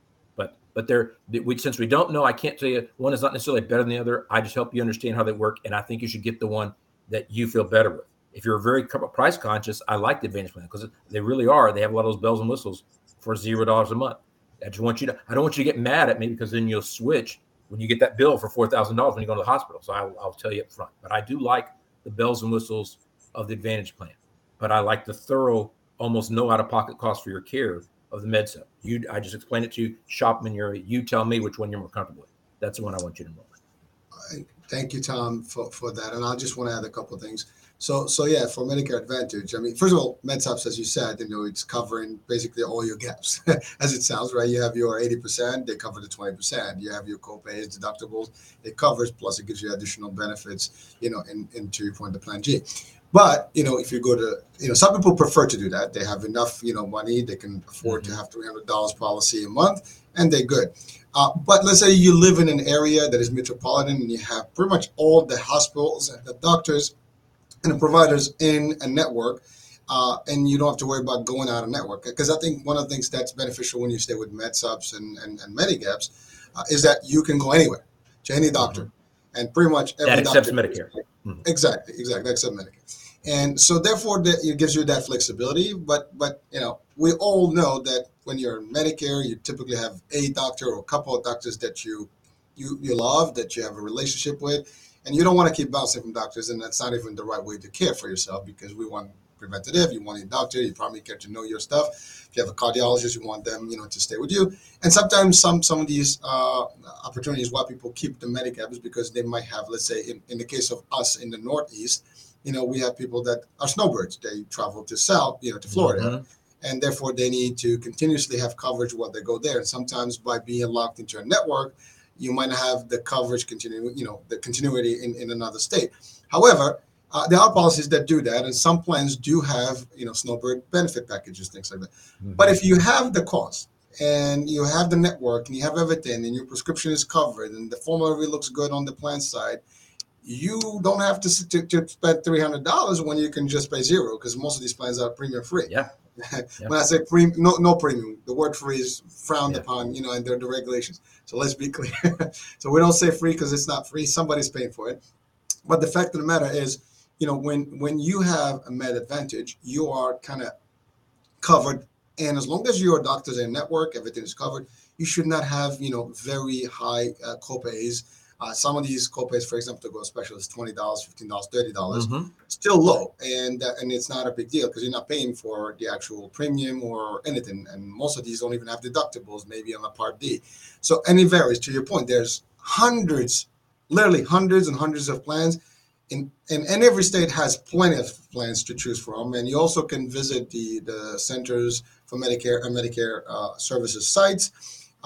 But but they're we, since we don't know, I can't tell you one is not necessarily better than the other. I just help you understand how they work, and I think you should get the one that you feel better with. If you're very price conscious, I like the Advantage plan because they really are. They have a lot of those bells and whistles for zero dollars a month. I just want you to. I don't want you to get mad at me because then you'll switch when you get that bill for four thousand dollars when you go to the hospital. So I'll, I'll tell you up front. But I do like the bells and whistles of the Advantage plan. But I like the thorough, almost no out-of-pocket cost for your care of the MedSup. You, I just explained it to you. Shop them in your. You tell me which one you're more comfortable with. That's the one I want you to know. Thank you, Tom, for, for that. And I just want to add a couple of things. So, so yeah, for Medicare Advantage, I mean, first of all, MedSups, as you said, you know, it's covering basically all your gaps, as it sounds, right? You have your eighty percent, they cover the twenty percent. You have your copays, deductibles, it covers, plus it gives you additional benefits, you know, in, into your point, the Plan G. But, you know, if you go to, you know, some people prefer to do that. They have enough, you know, money, they can afford mm-hmm. to have three hundred dollars policy a month, and they're good. Uh, but let's say you live in an area that is metropolitan and you have pretty much all the hospitals and the doctors and the providers in a network, uh, and you don't have to worry about going out of network. Because I think one of the things that's beneficial when you stay with MedSups and, and, and Medigaps uh, is that you can go anywhere to any doctor, mm-hmm. and pretty much every that accepts doctor. Medicare. Mm-hmm. Exactly, exactly, except Medicare. And so therefore, that it gives you that flexibility. But, but you know, we all know that when you're in Medicare, you typically have a doctor or a couple of doctors that you you, you love, that you have a relationship with. And you don't want to keep bouncing from doctors, and that's not even the right way to care for yourself, because we want preventative. You want a doctor, you probably get to know your stuff. If you have a cardiologist, you want them, you know, to stay with you. And sometimes some some of these uh, opportunities why people keep the Medicaps because they might have, let's say, in, in the case of us in the Northeast, you know, we have people that are snowbirds. They travel to South, you know, to Florida. Mm-hmm. And therefore, they need to continuously have coverage while they go there. And sometimes by being locked into a network, you might not have the coverage continue, you know, the continuity in, in another state. However, uh, there are policies that do that, and some plans do have, you know, snowbird benefit packages, things like that. Mm-hmm. But if you have the cost and you have the network and you have everything and your prescription is covered and the formulary looks good on the plan side, you don't have to, to, to spend three hundred dollars when you can just pay zero, because most of these plans are premium free. Yeah. When I say premium, no, no premium, the word free is frowned yeah. upon, you know, and they're the regulations. So let's be clear. So we don't say free because it's not free. Somebody's paying for it. But the fact of the matter is, you know, when, when you have a Med Advantage, you are kind of covered. And as long as your doctors and network, everything is covered, you should not have, you know, very high uh, copays. Uh, some of these copays, for example, to go special is twenty dollars, fifteen dollars, thirty dollars, mm-hmm. still low. And uh, and it's not a big deal because you're not paying for the actual premium or anything. And most of these don't even have deductibles, maybe on a Part D. So, and it varies. To your point, there's hundreds, literally hundreds and hundreds of plans. In, and, and every state has plenty of plans to choose from. And you also can visit the, the Centers for Medicare and Medicare uh, Services sites.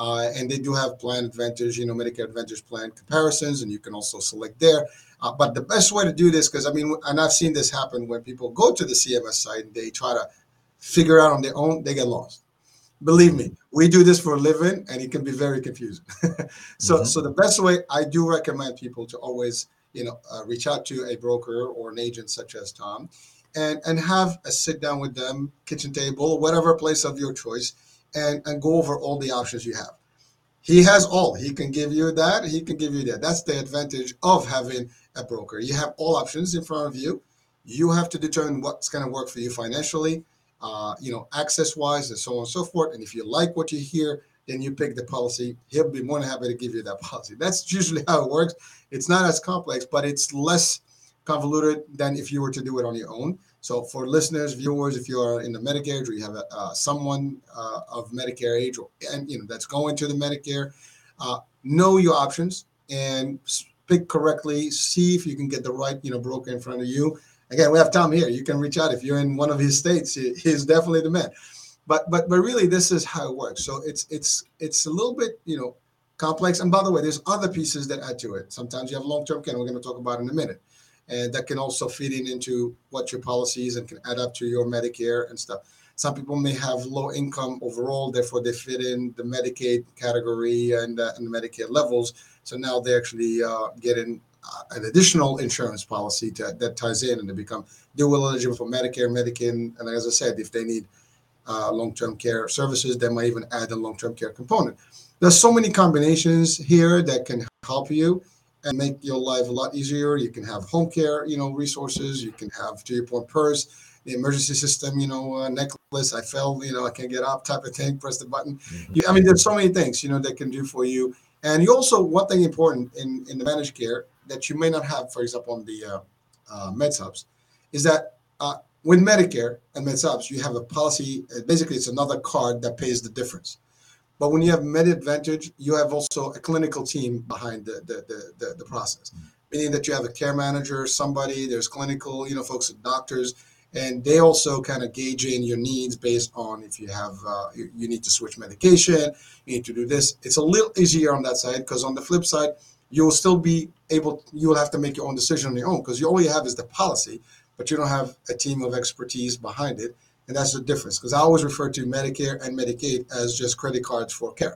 Uh, and they do have Plan Advantage, you know, Medicare Advantage plan comparisons, and you can also select there. Uh, but the best way to do this, because I mean, and I've seen this happen when people go to the C M S site and they try to figure out on their own, they get lost. Believe me, we do this for a living, and it can be very confusing. so, mm-hmm. so the best way, I do recommend people to always, you know, uh, reach out to a broker or an agent such as Tom, and and have a sit down with them, kitchen table, whatever place of your choice, and and go over all the options you have. He has all. He can give you that. He can give you that. That's the advantage of having a broker. You have all options in front of you. You have to determine what's going to work for you financially, uh, you know, access-wise, and so on and so forth. And if you like what you hear, then you pick the policy. He'll be more than happy to give you that policy. That's usually how it works. It's not as complex, but it's less convoluted than if you were to do it on your own. So for listeners, viewers, if you are in the Medicare age, or you have a, uh, someone uh, of Medicare age, or, and you know that's going to the Medicare, uh, know your options and pick correctly. See if you can get the right you know broker in front of you. Again, we have Tom here. You can reach out if you're in one of his states. He, he's definitely the man. But but but really, this is how it works. So it's it's it's a little bit you know complex. And by the way, there's other pieces that add to it. Sometimes you have long-term care. We're going to talk about in a minute. And that can also fit in into what your policy is and can add up to your Medicare and stuff. Some people may have low income overall, therefore they fit in the Medicaid category and, uh, and the Medicare levels. So now they actually uh, get in uh, an additional insurance policy to, that ties in, and they become dual eligible for Medicare, Medicaid. And as I said, if they need uh, long-term care services, they might even add a long-term care component. There's so many combinations here that can help you and make your life a lot easier. You can have home care, you know, resources. You can have, to your point, purse, the emergency system, you know, uh, necklace. I fell, you know, I can't get up type of thing. Press the button. Mm-hmm. You, I mean, there's so many things, you know, that can do for you. And you also, one thing important in, in the managed care that you may not have, for example, on the uh, uh, MedSubs, is that uh, with Medicare and MedSubs, you have a policy. Uh, basically, it's another card that pays the difference. But when you have Med Advantage, you have also a clinical team behind the the, the, the, the process, mm-hmm. meaning that you have a care manager, somebody, there's clinical, you know, folks, doctors, and they also kind of gauge in your needs based on if you have, uh, you, you need to switch medication, you need to do this. It's a little easier on that side, because on the flip side, you will still be able, you will have to make your own decision on your own, because all you have is the policy, but you don't have a team of expertise behind it. And that's the difference, because I always refer to Medicare and Medicaid as just credit cards for care.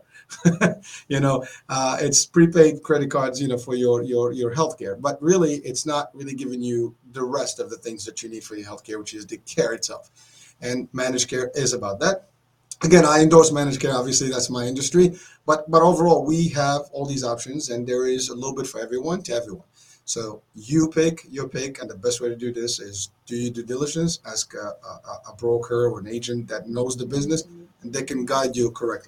you know, uh, it's prepaid credit cards, you know, for your your your healthcare. But really, it's not really giving you the rest of the things that you need for your healthcare, which is the care itself. And managed care is about that. Again, I endorse managed care. Obviously, that's my industry. But but overall, we have all these options, and there is a little bit for everyone to everyone. So you pick your pick, and the best way to do this is do your due diligence, ask a, a, a broker or an agent that knows the business, and they can guide you correctly.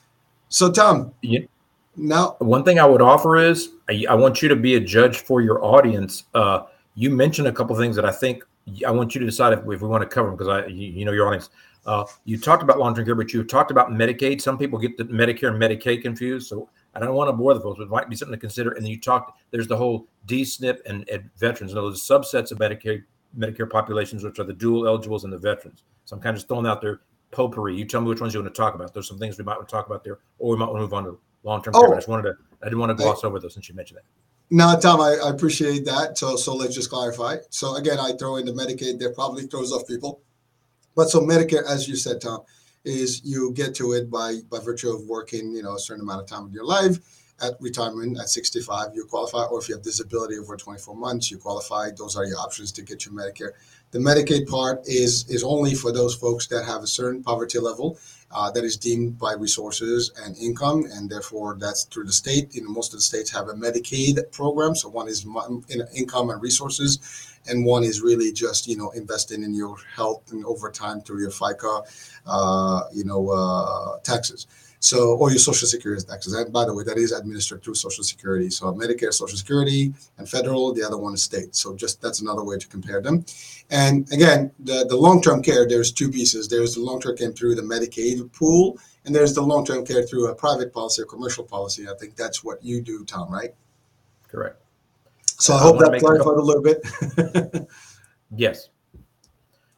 So, Tom, yeah. now one thing I would offer is I, I want you to be a judge for your audience. Uh, you mentioned a couple of things that I think I want you to decide if, if we want to cover them, because I, you, you know, your audience. Uh, you talked about long-term care, but you talked about Medicaid. Some people get the Medicare and Medicaid confused, so I don't want to bore the folks, but it might be something to consider. And then you talked, there's the whole D S N P and, and veterans, and those subsets of Medicare Medicare populations, which are the dual eligibles and the veterans. So I'm kind of just throwing out there potpourri. You tell me which ones you want to talk about. There's some things we might want to talk about there, or we might want to move on to long-term oh, care. I just wanted to, I didn't want to gloss over those since you mentioned that. No, Tom, I, I appreciate that. So, so let's just clarify. So again, I throw in the Medicaid. That probably throws off people. But so Medicare, as you said, Tom, is you get to it by by virtue of working, you know, a certain amount of time in your life. At retirement at sixty-five, you qualify, or if you have disability over twenty-four months, you qualify. Those are your options to get your Medicare. The Medicaid part is is only for those folks that have a certain poverty level uh, that is deemed by resources and income, and therefore that's through the state. You know, most of the states have a Medicaid program, so one is in income and resources, and one is really just, you know, investing in your health and over time through your FICA, uh, you know, uh, taxes. So, or your Social Security taxes. And by the way, that is administered through Social Security. So Medicare, Social Security, and federal, the other one is state. So just that's another way to compare them. And again, the, the long-term care, there's two pieces. There's the long-term care through the Medicaid pool, and there's the long-term care through a private policy or commercial policy. I think that's what you do, Tom, right? Correct. So I hope that clarified a little bit. Yes.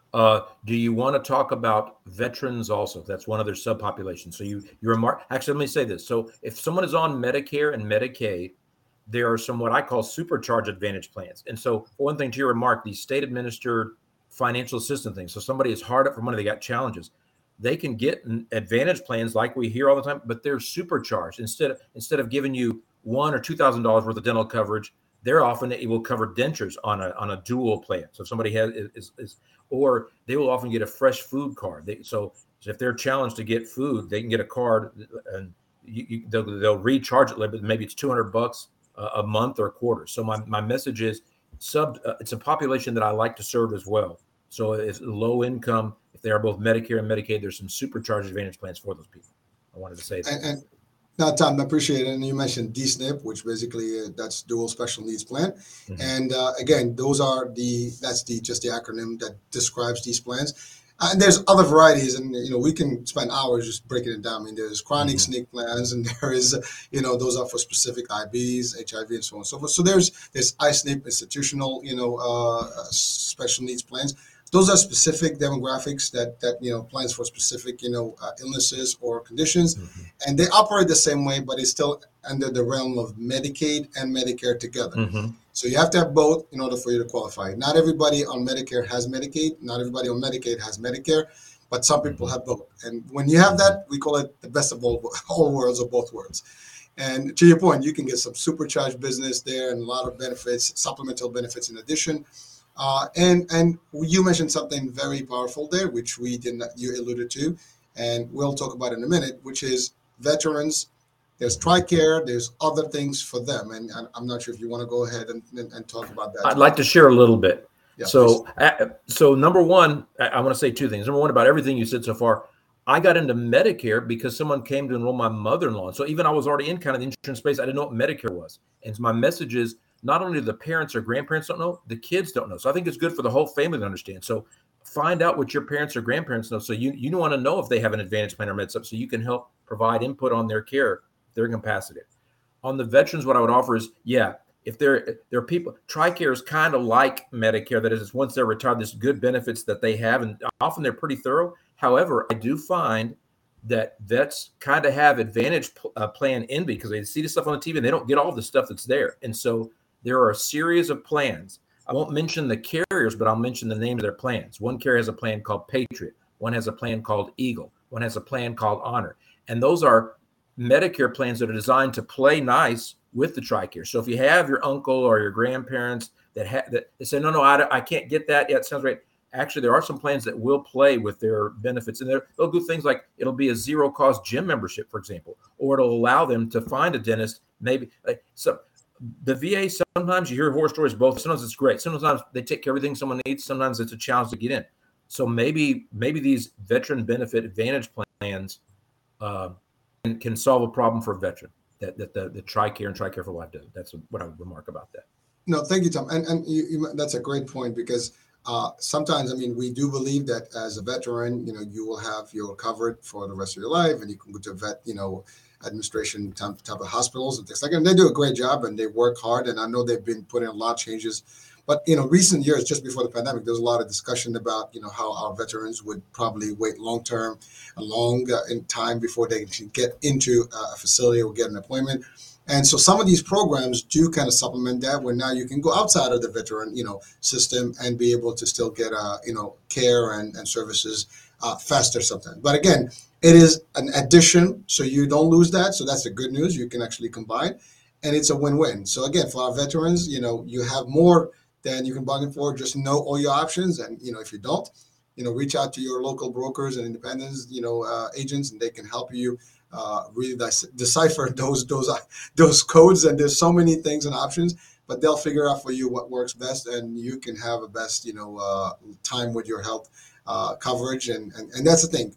Uh, do you want to talk about veterans also? That's one of their subpopulations. So you you remark. Actually, let me say this. So if someone is on Medicare and Medicaid, there are some what I call supercharge advantage plans. And so, for one thing, to your remark, these state administered financial assistance things. So somebody is hard up for money, they got challenges. They can get advantage plans like we hear all the time, but they're supercharged. Instead of instead of giving you one or two thousand dollars worth of dental coverage, they're often it will cover dentures on a on a dual plan. So if somebody has is, is or they will often get a fresh food card. They, so if they're challenged to get food, they can get a card and you, you, they'll, they'll recharge it later, but maybe it's two hundred bucks a month or a quarter. So my, my message is sub. Uh, it's a population that I like to serve as well. So if low income, if they are both Medicare and Medicaid, there's some supercharged advantage plans for those people. I wanted to say that. And, and now, Tom, I appreciate it. And you mentioned D S N P, which basically uh, that's dual special needs plan. Mm-hmm. And uh, again, those are the that's the just the acronym that describes these plans. Uh, and there's other varieties, and you know we can spend hours just breaking it down. I mean, there's chronic mm-hmm. S N C plans, and there is, uh, you know, those are for specific I Bs, H I V, and so on and so forth. So there's there's I S N P, institutional, you know, uh, special needs plans. Those are specific demographics that that you know plans for specific you know uh, illnesses or conditions, mm-hmm. and they operate the same way, but it's still under the realm of Medicaid and Medicare together. Mm-hmm. So you have to have both in order for you to qualify. Not everybody on Medicare has Medicaid. Not everybody on Medicaid has Medicare, but some people have both. And when you have that, we call it the best of all, all worlds or both worlds. And to your point, you can get some supercharged business there and a lot of benefits, supplemental benefits in addition. Uh, and and you mentioned something very powerful there, which we didn't, you alluded to, and we'll talk about in a minute, which is veterans. There's TRICARE, there's other things for them. And I'm not sure if you want to go ahead and, and, and talk about that. I'd like to share a little bit. Yeah, so, uh, so number one, I, I want to say two things. Number one, about everything you said so far, I got into Medicare because someone came to enroll my mother-in-law. So even I was already in kind of the insurance space. I didn't know what Medicare was. And my message is not only the parents or grandparents don't know, the kids don't know. So I think it's good for the whole family to understand. So find out what your parents or grandparents know. So you, you want to know if they have an advantage plan or MedSup, so you can help provide input on their care. They're incapacitated. On the veterans, what I would offer is, yeah, if there there are people, TRICARE is kind of like Medicare. That is, once they're retired, there's good benefits that they have, and often they're pretty thorough. However, I do find that vets kind of have advantage uh, plan envy because they see the stuff on the T V and they don't get all the stuff that's there. And so there are a series of plans. I won't mention the carriers, but I'll mention the name of their plans. One carrier has a plan called Patriot. One has a plan called Eagle. One has a plan called Honor. And those are Medicare plans that are designed to play nice with the TRICARE. So if you have your uncle or your grandparents that ha- that they say, no, no, I, I can't get that. Yeah, it sounds right. Actually, there are some plans that will play with their benefits, and they'll do things like it'll be a zero-cost gym membership, for example, or it'll allow them to find a dentist. Maybe like, so. The V A, sometimes you hear horror stories both. Sometimes it's great. Sometimes they take care of everything someone needs. Sometimes it's a challenge to get in. So maybe maybe these veteran benefit advantage plans uh, can, can solve a problem for a veteran that, that the, the TRICARE and TRICARE for Life does. That's what I would remark about that. No, thank you, Tom. And and you, you, that's a great point because uh, sometimes, I mean, we do believe that as a veteran, you know, you will have your covered for the rest of your life, and you can go to vet, you know, administration type, type of hospitals and things like that. And they do a great job and they work hard. And I know they've been putting a lot of changes. But, you know, recent years, just before the pandemic, there was a lot of discussion about, you know, how our veterans would probably wait long term, a long uh, in time before they can get into a facility or get an appointment. And so some of these programs do kind of supplement that, where now you can go outside of the veteran, you know, system and be able to still get, uh, you know, care and, and services uh, faster sometimes. But again, it is an addition, so you don't lose that. So that's the good news. You can actually combine, and it's a win-win. So again, for our veterans, you know, you have more than you can bargain for. Just know all your options, and you know, if you don't, you know, reach out to your local brokers and independents, you know, uh, agents, and they can help you uh, really de- decipher those those uh, those codes. And there's so many things and options, but they'll figure out for you what works best, and you can have a best, you know, uh, time with your health. Uh, coverage and, and and that's the thing.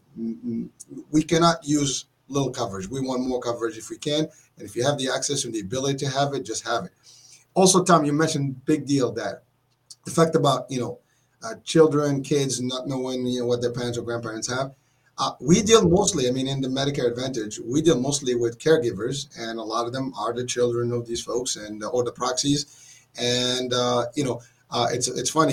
We cannot use little coverage. We want more coverage if we can, and if you have the access and the ability to have it, just have it. Also, Tom, you mentioned big deal that the fact about you know uh, children, kids not knowing you know what their parents or grandparents have. Uh, we deal mostly, I mean, in the Medicare Advantage, we deal mostly with caregivers, and a lot of them are the children of these folks and or the proxies, and uh, you know uh, it's it's funny.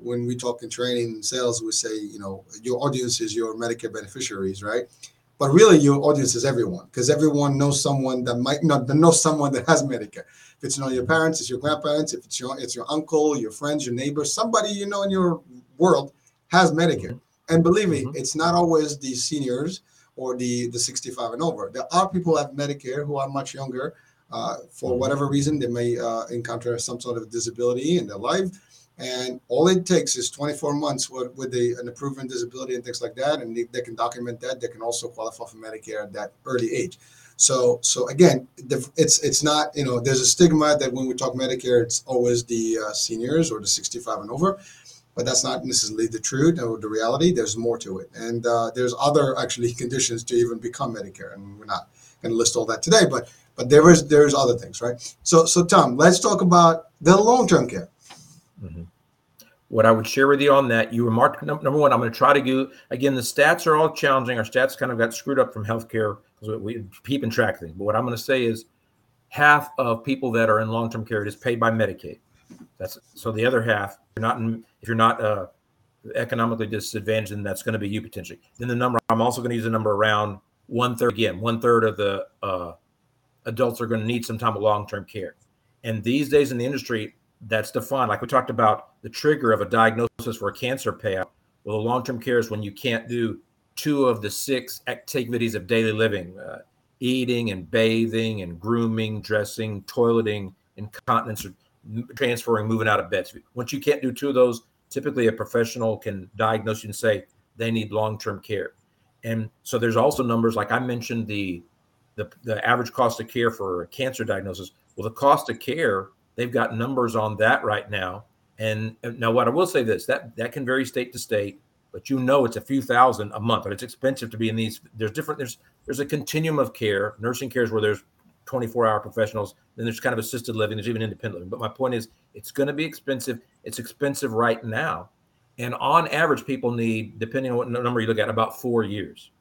when we talk in training and sales, we say, you know, your audience is your Medicare beneficiaries, right? But really, your audience is everyone, because everyone knows someone that might not know someone that has Medicare. If it's not your parents, it's your grandparents. If it's your it's your uncle, your friends, your neighbors, somebody you know in your world has Medicare. And believe me, mm-hmm. it's not always the seniors or the the sixty-five and over. There are people who have Medicare who are much younger. Uh, for whatever reason, they may uh, encounter some sort of disability in their life. And all it takes is twenty-four months with, with a, an approved disability and things like that. And they, they can document that. They can also qualify for Medicare at that early age. So, so again, the, it's it's not, you know, there's a stigma that when we talk Medicare, it's always the uh, seniors or the sixty-five and over. But that's not necessarily the truth or the reality. There's more to it. And uh, there's other actually conditions to even become Medicare. And we're not going to list all that today, but but there is there's other things, right? So, so Tom, let's talk about the long-term care. Mm-hmm. What I would share with you on that, you remarked, number one, I'm going to try to do, again, the stats are all challenging. Our stats kind of got screwed up from healthcare because we keep and track things. But what I'm going to say is half of people that are in long-term care is paid by Medicaid. That's so the other half, you're not in, if you're not uh, economically disadvantaged, then that's going to be you potentially. Then the number, I'm also going to use a number around one third, again, one third of the uh, adults are going to need some time of long-term care. And these days in the industry, that's defined, like we talked about the trigger of a diagnosis for a cancer payout. Well, the long-term care is when you can't do two of the six activities of daily living, uh, eating and bathing and grooming, dressing, toileting, incontinence, or transferring, moving out of bed. So once you can't do two of those, typically a professional can diagnose you and say they need long-term care. And so there's also numbers, like I mentioned, the, the, the average cost of care for a cancer diagnosis. Well, the cost of care, they've got numbers on that right now. And now what I will say this, that, that can vary state to state, but you know it's a few thousand a month, but it's expensive to be in these. There's different, there's there's a continuum of care. Nursing care is where there's twenty-four hour professionals. Then there's kind of assisted living. There's even independent living. But my point is, it's going to be expensive. It's expensive right now. And on average, people need, depending on what number you look at, about four years.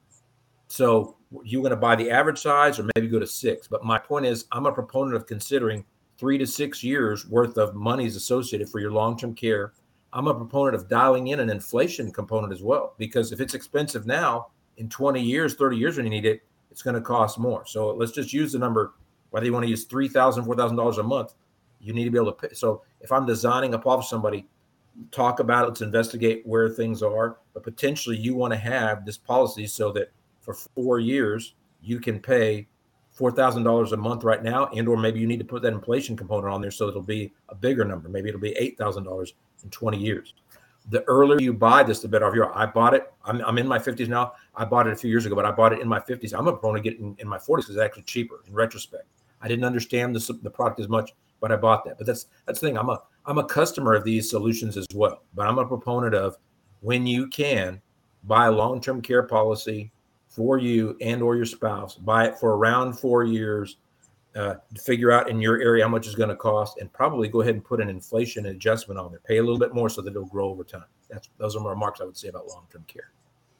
So you're going to buy the average size or maybe go to six. But my point is, I'm a proponent of considering three to six years worth of monies associated for your long-term care. I'm a proponent of dialing in an inflation component as well, because if it's expensive now, in twenty years, thirty years when you need it, it's going to cost more. So let's just use the number, whether you want to use three thousand dollars, four thousand dollars a month, you need to be able to pay. So if I'm designing a policy for somebody, talk about it, let's investigate where things are, but potentially you want to have this policy so that for four years, you can pay four thousand dollars a month right now, and or maybe you need to put that inflation component on there so it'll be a bigger number. Maybe it'll be eight thousand dollars in twenty years. The earlier you buy this, the better off you are. I bought it. I'm, I'm in my fifties now. I bought it a few years ago, but I bought it in my fifties. I'm a proponent of getting in my forties because it's actually cheaper in retrospect. I didn't understand the, the product as much, but I bought that. But that's that's the thing. I'm a I'm a customer of these solutions as well. But I'm a proponent of, when you can, buy a long-term care policy for you and or your spouse. Buy it for around four years. Uh, figure out in your area how much it's going to cost, and probably go ahead and put an inflation adjustment on there. Pay a little bit more so that it'll grow over time. That's those are my remarks I would say about long-term care.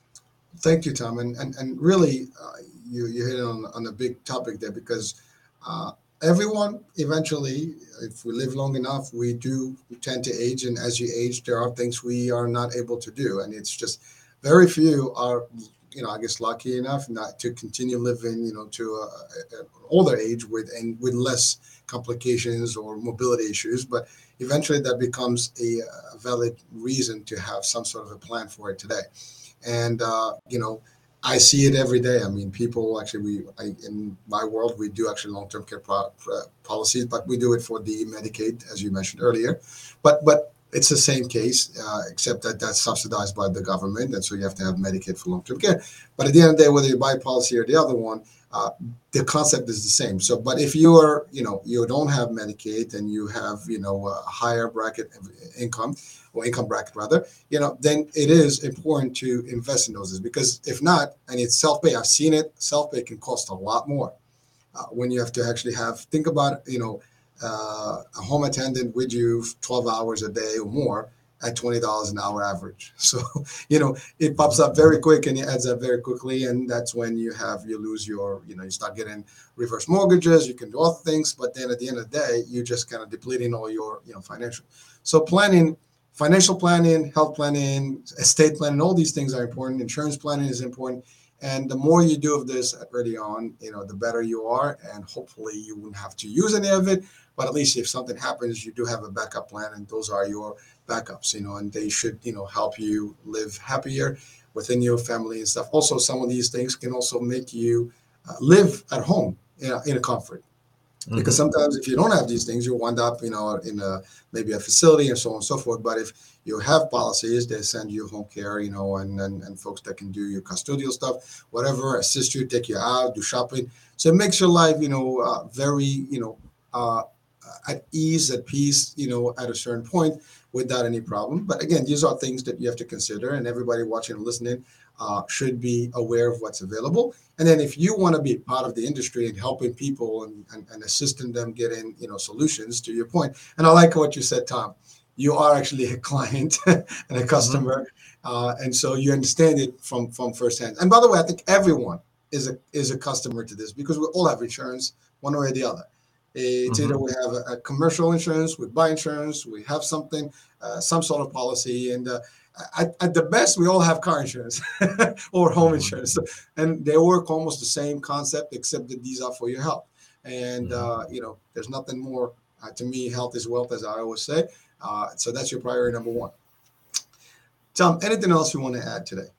Thank you, Tom. And and, and really, uh, you you hit on on a big topic there, because uh, everyone eventually, if we live long enough, we do tend to age, and as you age, there are things we are not able to do, and it's just very few are, you know, I guess lucky enough not to continue living, you know, to a, a, an older age with and with less complications or mobility issues. But eventually that becomes a, a valid reason to have some sort of a plan for it today. And, uh, you know, I see it every day. I mean, people actually, we I, in my world, we do actually long-term care pro, pro, policies, but we do it for the Medicaid, as you mentioned earlier. But, but, it's the same case, uh, except that that's subsidized by the government, and so you have to have Medicaid for long-term care. But at the end of the day, whether you buy a policy or the other one, uh, the concept is the same. So, but if you are, you know, you don't have Medicaid and you have, you know, a higher bracket income or income bracket rather, you know, then it is important to invest in those, because if not, and it's self-pay, I've seen it, self-pay can cost a lot more uh, when you have to actually have, think about, you know, Uh, a home attendant with you twelve hours a day or more at twenty dollars an hour average. So, you know, it pops up very quick and it adds up very quickly. And that's when you have, you lose your, you know, you start getting reverse mortgages, you can do other things, but then at the end of the day, you just kind of depleting all your, you know, financial. So planning financial planning, health planning, estate planning, all these things are important. Insurance planning is important. And the more you do of this early on, you know, the better you are. And hopefully you won't have to use any of it. But at least if something happens, you do have a backup plan, and those are your backups, you know, and they should, you know, help you live happier within your family and stuff. Also, some of these things can also make you uh, live at home, you know, in a comfort. Mm-hmm. Because sometimes if you don't have these things, you wind up, you know, in a maybe a facility and so on and so forth. But if you have policies, they send you home care, you know, and, and, and folks that can do your custodial stuff, whatever, assist you, take you out, do shopping. So it makes your life, you know, uh, very, you know, uh, at ease, at peace, you know, at a certain point without any problem. But again, these are things that you have to consider, and everybody watching and listening uh, should be aware of what's available. And then if you want to be part of the industry and helping people and, and, and assisting them getting, you know, solutions, to your point. And I like what you said, Tom. You are actually a client and a customer. Mm-hmm. Uh, and so you understand it from, from firsthand. And by the way, I think everyone is a is a customer to this, because we all have insurance one way or the other. It's mm-hmm. either we have a, a commercial insurance, we buy insurance, we have something, uh, some sort of policy. And uh, at, at the best, we all have car insurance or home insurance. And they work almost the same concept, except that these are for your health. And, mm-hmm. uh, you know, there's nothing more, uh, to me, health is wealth, as I always say. Uh, so that's your priority number one. Tom, anything else you want to add today?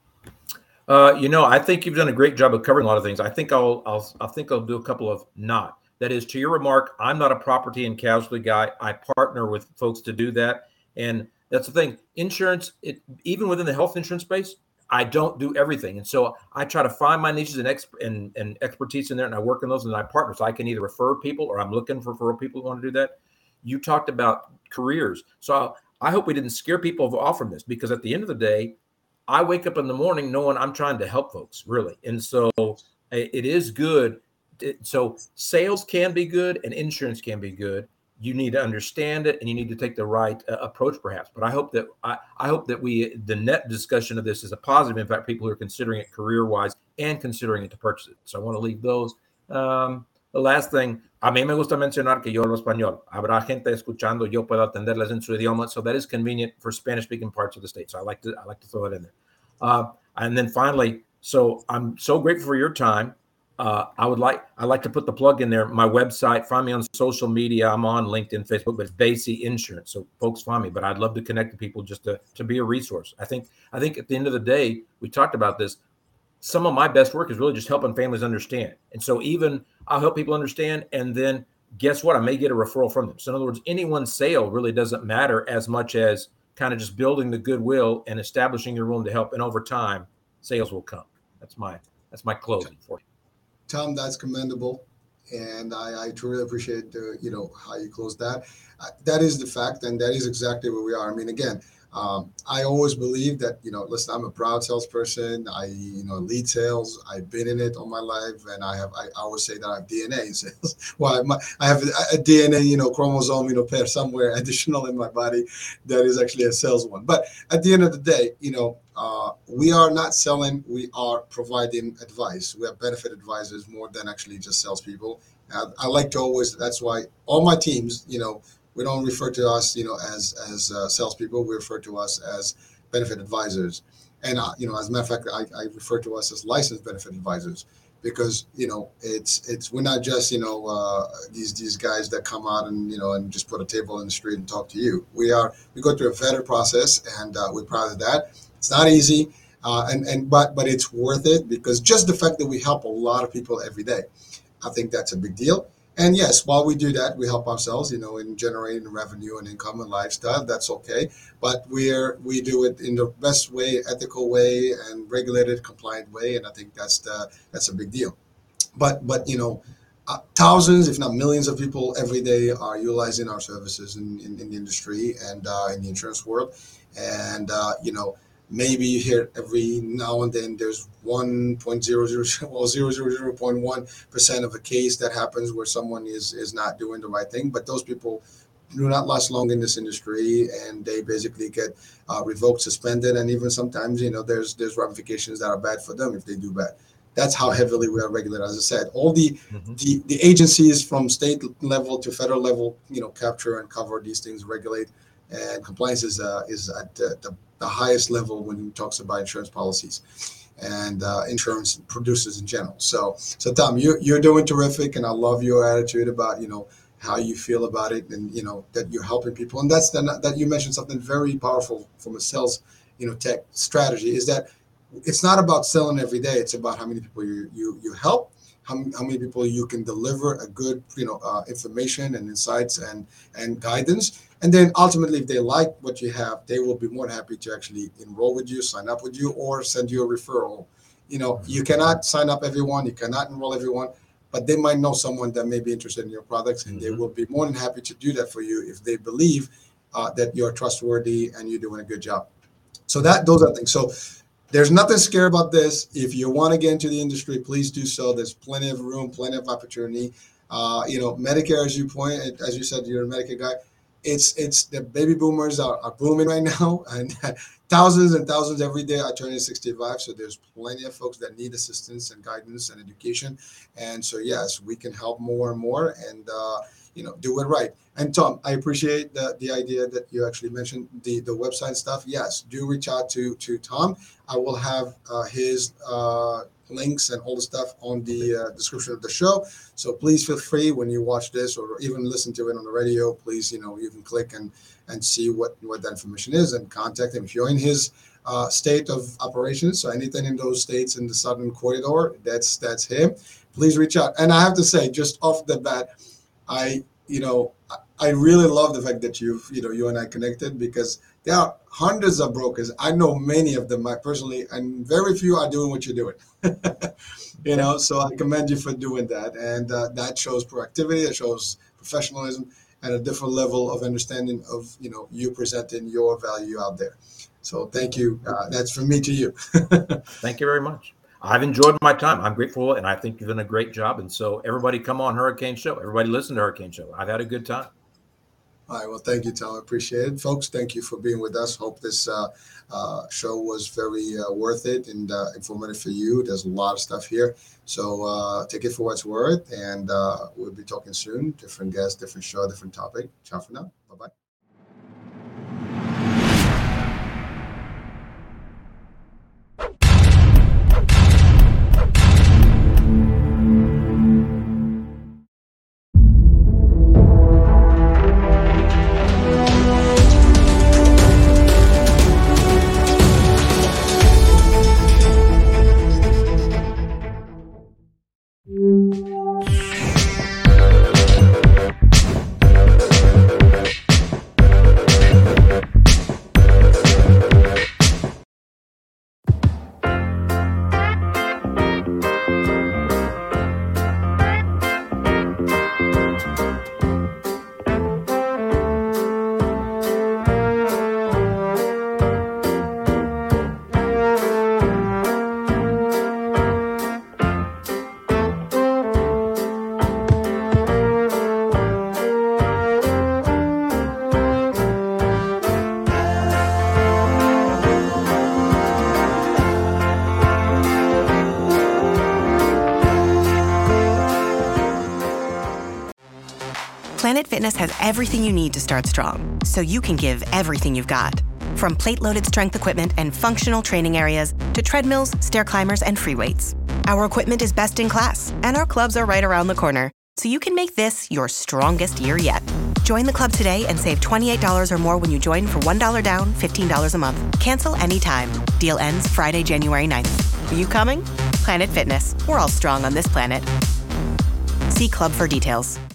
Uh, you know, I think you've done a great job of covering a lot of things. I think I'll, I'll, I think I'll do a couple of not. That is, to your remark, I'm not a property and casualty guy. I partner with folks to do that. And that's the thing. Insurance, it, even within the health insurance space, I don't do everything. And so I try to find my niches and, exp- and, and expertise in there, and I work on those, and I partner. So I can either refer people, or I'm looking for referral people who want to do that. You talked about careers. So I hope we didn't scare people off from this, because at the end of the day, I wake up in the morning knowing I'm trying to help folks, really. And so it is good. So sales can be good and insurance can be good. You need to understand it, and you need to take the right uh, approach, perhaps. But I hope that I, I hope that we the net discussion of this is a positive impact. People who are considering it career-wise and considering it to purchase it. So I want to leave those. Um, the last thing, a mí me gusta mencionar que yo hablo español. Habrá gente escuchando, yo puedo atenderles en su idioma, so that is convenient for Spanish-speaking parts of the state. So I like to I like to throw it in there. Uh, and then finally, so I'm so grateful for your time. Uh, I would like I like to put the plug in there. My website, find me on social media. I'm on LinkedIn, Facebook, but it's Basie Insurance. So folks find me. But I'd love to connect to people just to to be a resource. I think I think at the end of the day, we talked about this. Some of my best work is really just helping families understand. And so even I'll help people understand, and then guess what? I may get a referral from them. So in other words, any one sale really doesn't matter as much as kind of just building the goodwill and establishing your room to help. And over time, sales will come. That's my that's my closing for you. Tom, that's commendable, and I, I truly appreciate the, you know, how you closed that. Uh, that is the fact, and that is exactly where we are. I mean, again, um, I always believe that, you know, listen, I'm a proud salesperson. I, you know, lead sales. I've been in it all my life, and I have. I, I always say that I have D N A in sales. Well, my, I have a, a D N A, you know, chromosome, you know, pair somewhere additional in my body that is actually a sales one. But at the end of the day, you know, Uh, we are not selling, we are providing advice. We are benefit advisors more than actually just salespeople. Uh, I like to always, that's why all my teams, you know, we don't refer to us, you know, as as uh, salespeople. We refer to us as benefit advisors. And, uh, you know, as a matter of fact, I, I refer to us as licensed benefit advisors, because, you know, it's, it's, we're not just, you know, uh, these, these guys that come out and, you know, and just put a table in the street and talk to you. We are, we go through a vetted process, and uh, we're proud of that. It's not easy, uh, and and but but it's worth it, because just the fact that we help a lot of people every day, I think that's a big deal. And yes, while we do that, we help ourselves, you know, in generating revenue and income and lifestyle. That's okay, but we're we do it in the best way, ethical way, and regulated, compliant way, and I think that's the that's a big deal. But but you know, uh, thousands, if not millions, of people every day are utilizing our services in in, in the industry and uh, in the insurance world, and uh, you know. Maybe you hear every now and then there's one point zero zero well zero zero zero point one percent of a case that happens where someone is is not doing the right thing. But those people do not last long in this industry, and they basically get uh, revoked, suspended, and even sometimes, you know, there's there's ramifications that are bad for them if they do bad. That's how heavily we are regulated. As I said, all the mm-hmm. the the agencies from state level to federal level, you know, capture and cover these things, regulate and compliance is uh, is at the, the, the highest level when it talks about insurance policies and uh, insurance producers in general. So, so Tom, you you're doing terrific, and I love your attitude about you know how you feel about it, and you know that you're helping people. And that's the, that you mentioned something very powerful from a sales you know tech strategy, is that it's not about selling every day. It's about how many people you you you help, how, how many people you can deliver a good you know uh, information and insights and and guidance. And then ultimately, if they like what you have, they will be more than happy to actually enroll with you, sign up with you, or send you a referral. You know, you cannot sign up everyone, you cannot enroll everyone, but they might know someone that may be interested in your products, and mm-hmm. they will be more than happy to do that for you if they believe uh, that you're trustworthy and you're doing a good job. So that those are things. So there's nothing scary about this. If you want to get into the industry, please do so. There's plenty of room, plenty of opportunity. Uh, you know, Medicare, as you point, as you said, you're a Medicare guy. It's it's the baby boomers are, are booming right now, and thousands and thousands every day are turning sixty-five. So there's plenty of folks that need assistance and guidance and education. And so, yes, we can help more and more and, uh, you know, do it right. And Tom, I appreciate the, the idea that you actually mentioned the, the website stuff. Yes, do reach out to, to Tom. I will have uh, his uh, links and all the stuff on the uh, description of the show. So please feel free when you watch this or even listen to it on the radio, please, you know, you can click and, and see what, what that information is and contact him. If you're in his uh, state of operations, so anything in those states in the Southern Corridor, that's, that's him. Please reach out. And I have to say, just off the bat, I, you know, I really love the fact that you've, you know, you and I connected, because there are hundreds of brokers. I know many of them I personally, and very few are doing what you're doing. You know, so I commend you for doing that. And uh, that shows proactivity, it shows professionalism, and a different level of understanding of, you know, you presenting your value out there. So thank you. Uh, that's from me to you. Thank you very much. I've enjoyed my time. I'm grateful, and I think you've done a great job. And so everybody come on Hurricane Show. Everybody listen to Hurricane Show. I've had a good time. All right. Well, thank you, Tom. I appreciate it. Folks, thank you for being with us. Hope this uh, uh, show was very uh, worth it and uh, informative for you. There's a lot of stuff here. So uh, take it for what it's worth. And uh, we'll be talking soon. Different guests, different show, different topic. Ciao for now. Bye-bye. Planet Fitness has everything you need to start strong, so you can give everything you've got. From plate-loaded strength equipment and functional training areas to treadmills, stair climbers, and free weights. Our equipment is best in class, and our clubs are right around the corner, so you can make this your strongest year yet. Join the club today and save twenty-eight dollars or more when you join for one dollar down, fifteen dollars a month. Cancel anytime. Deal ends Friday, January ninth. Are you coming? Planet Fitness. We're all strong on this planet. See club for details.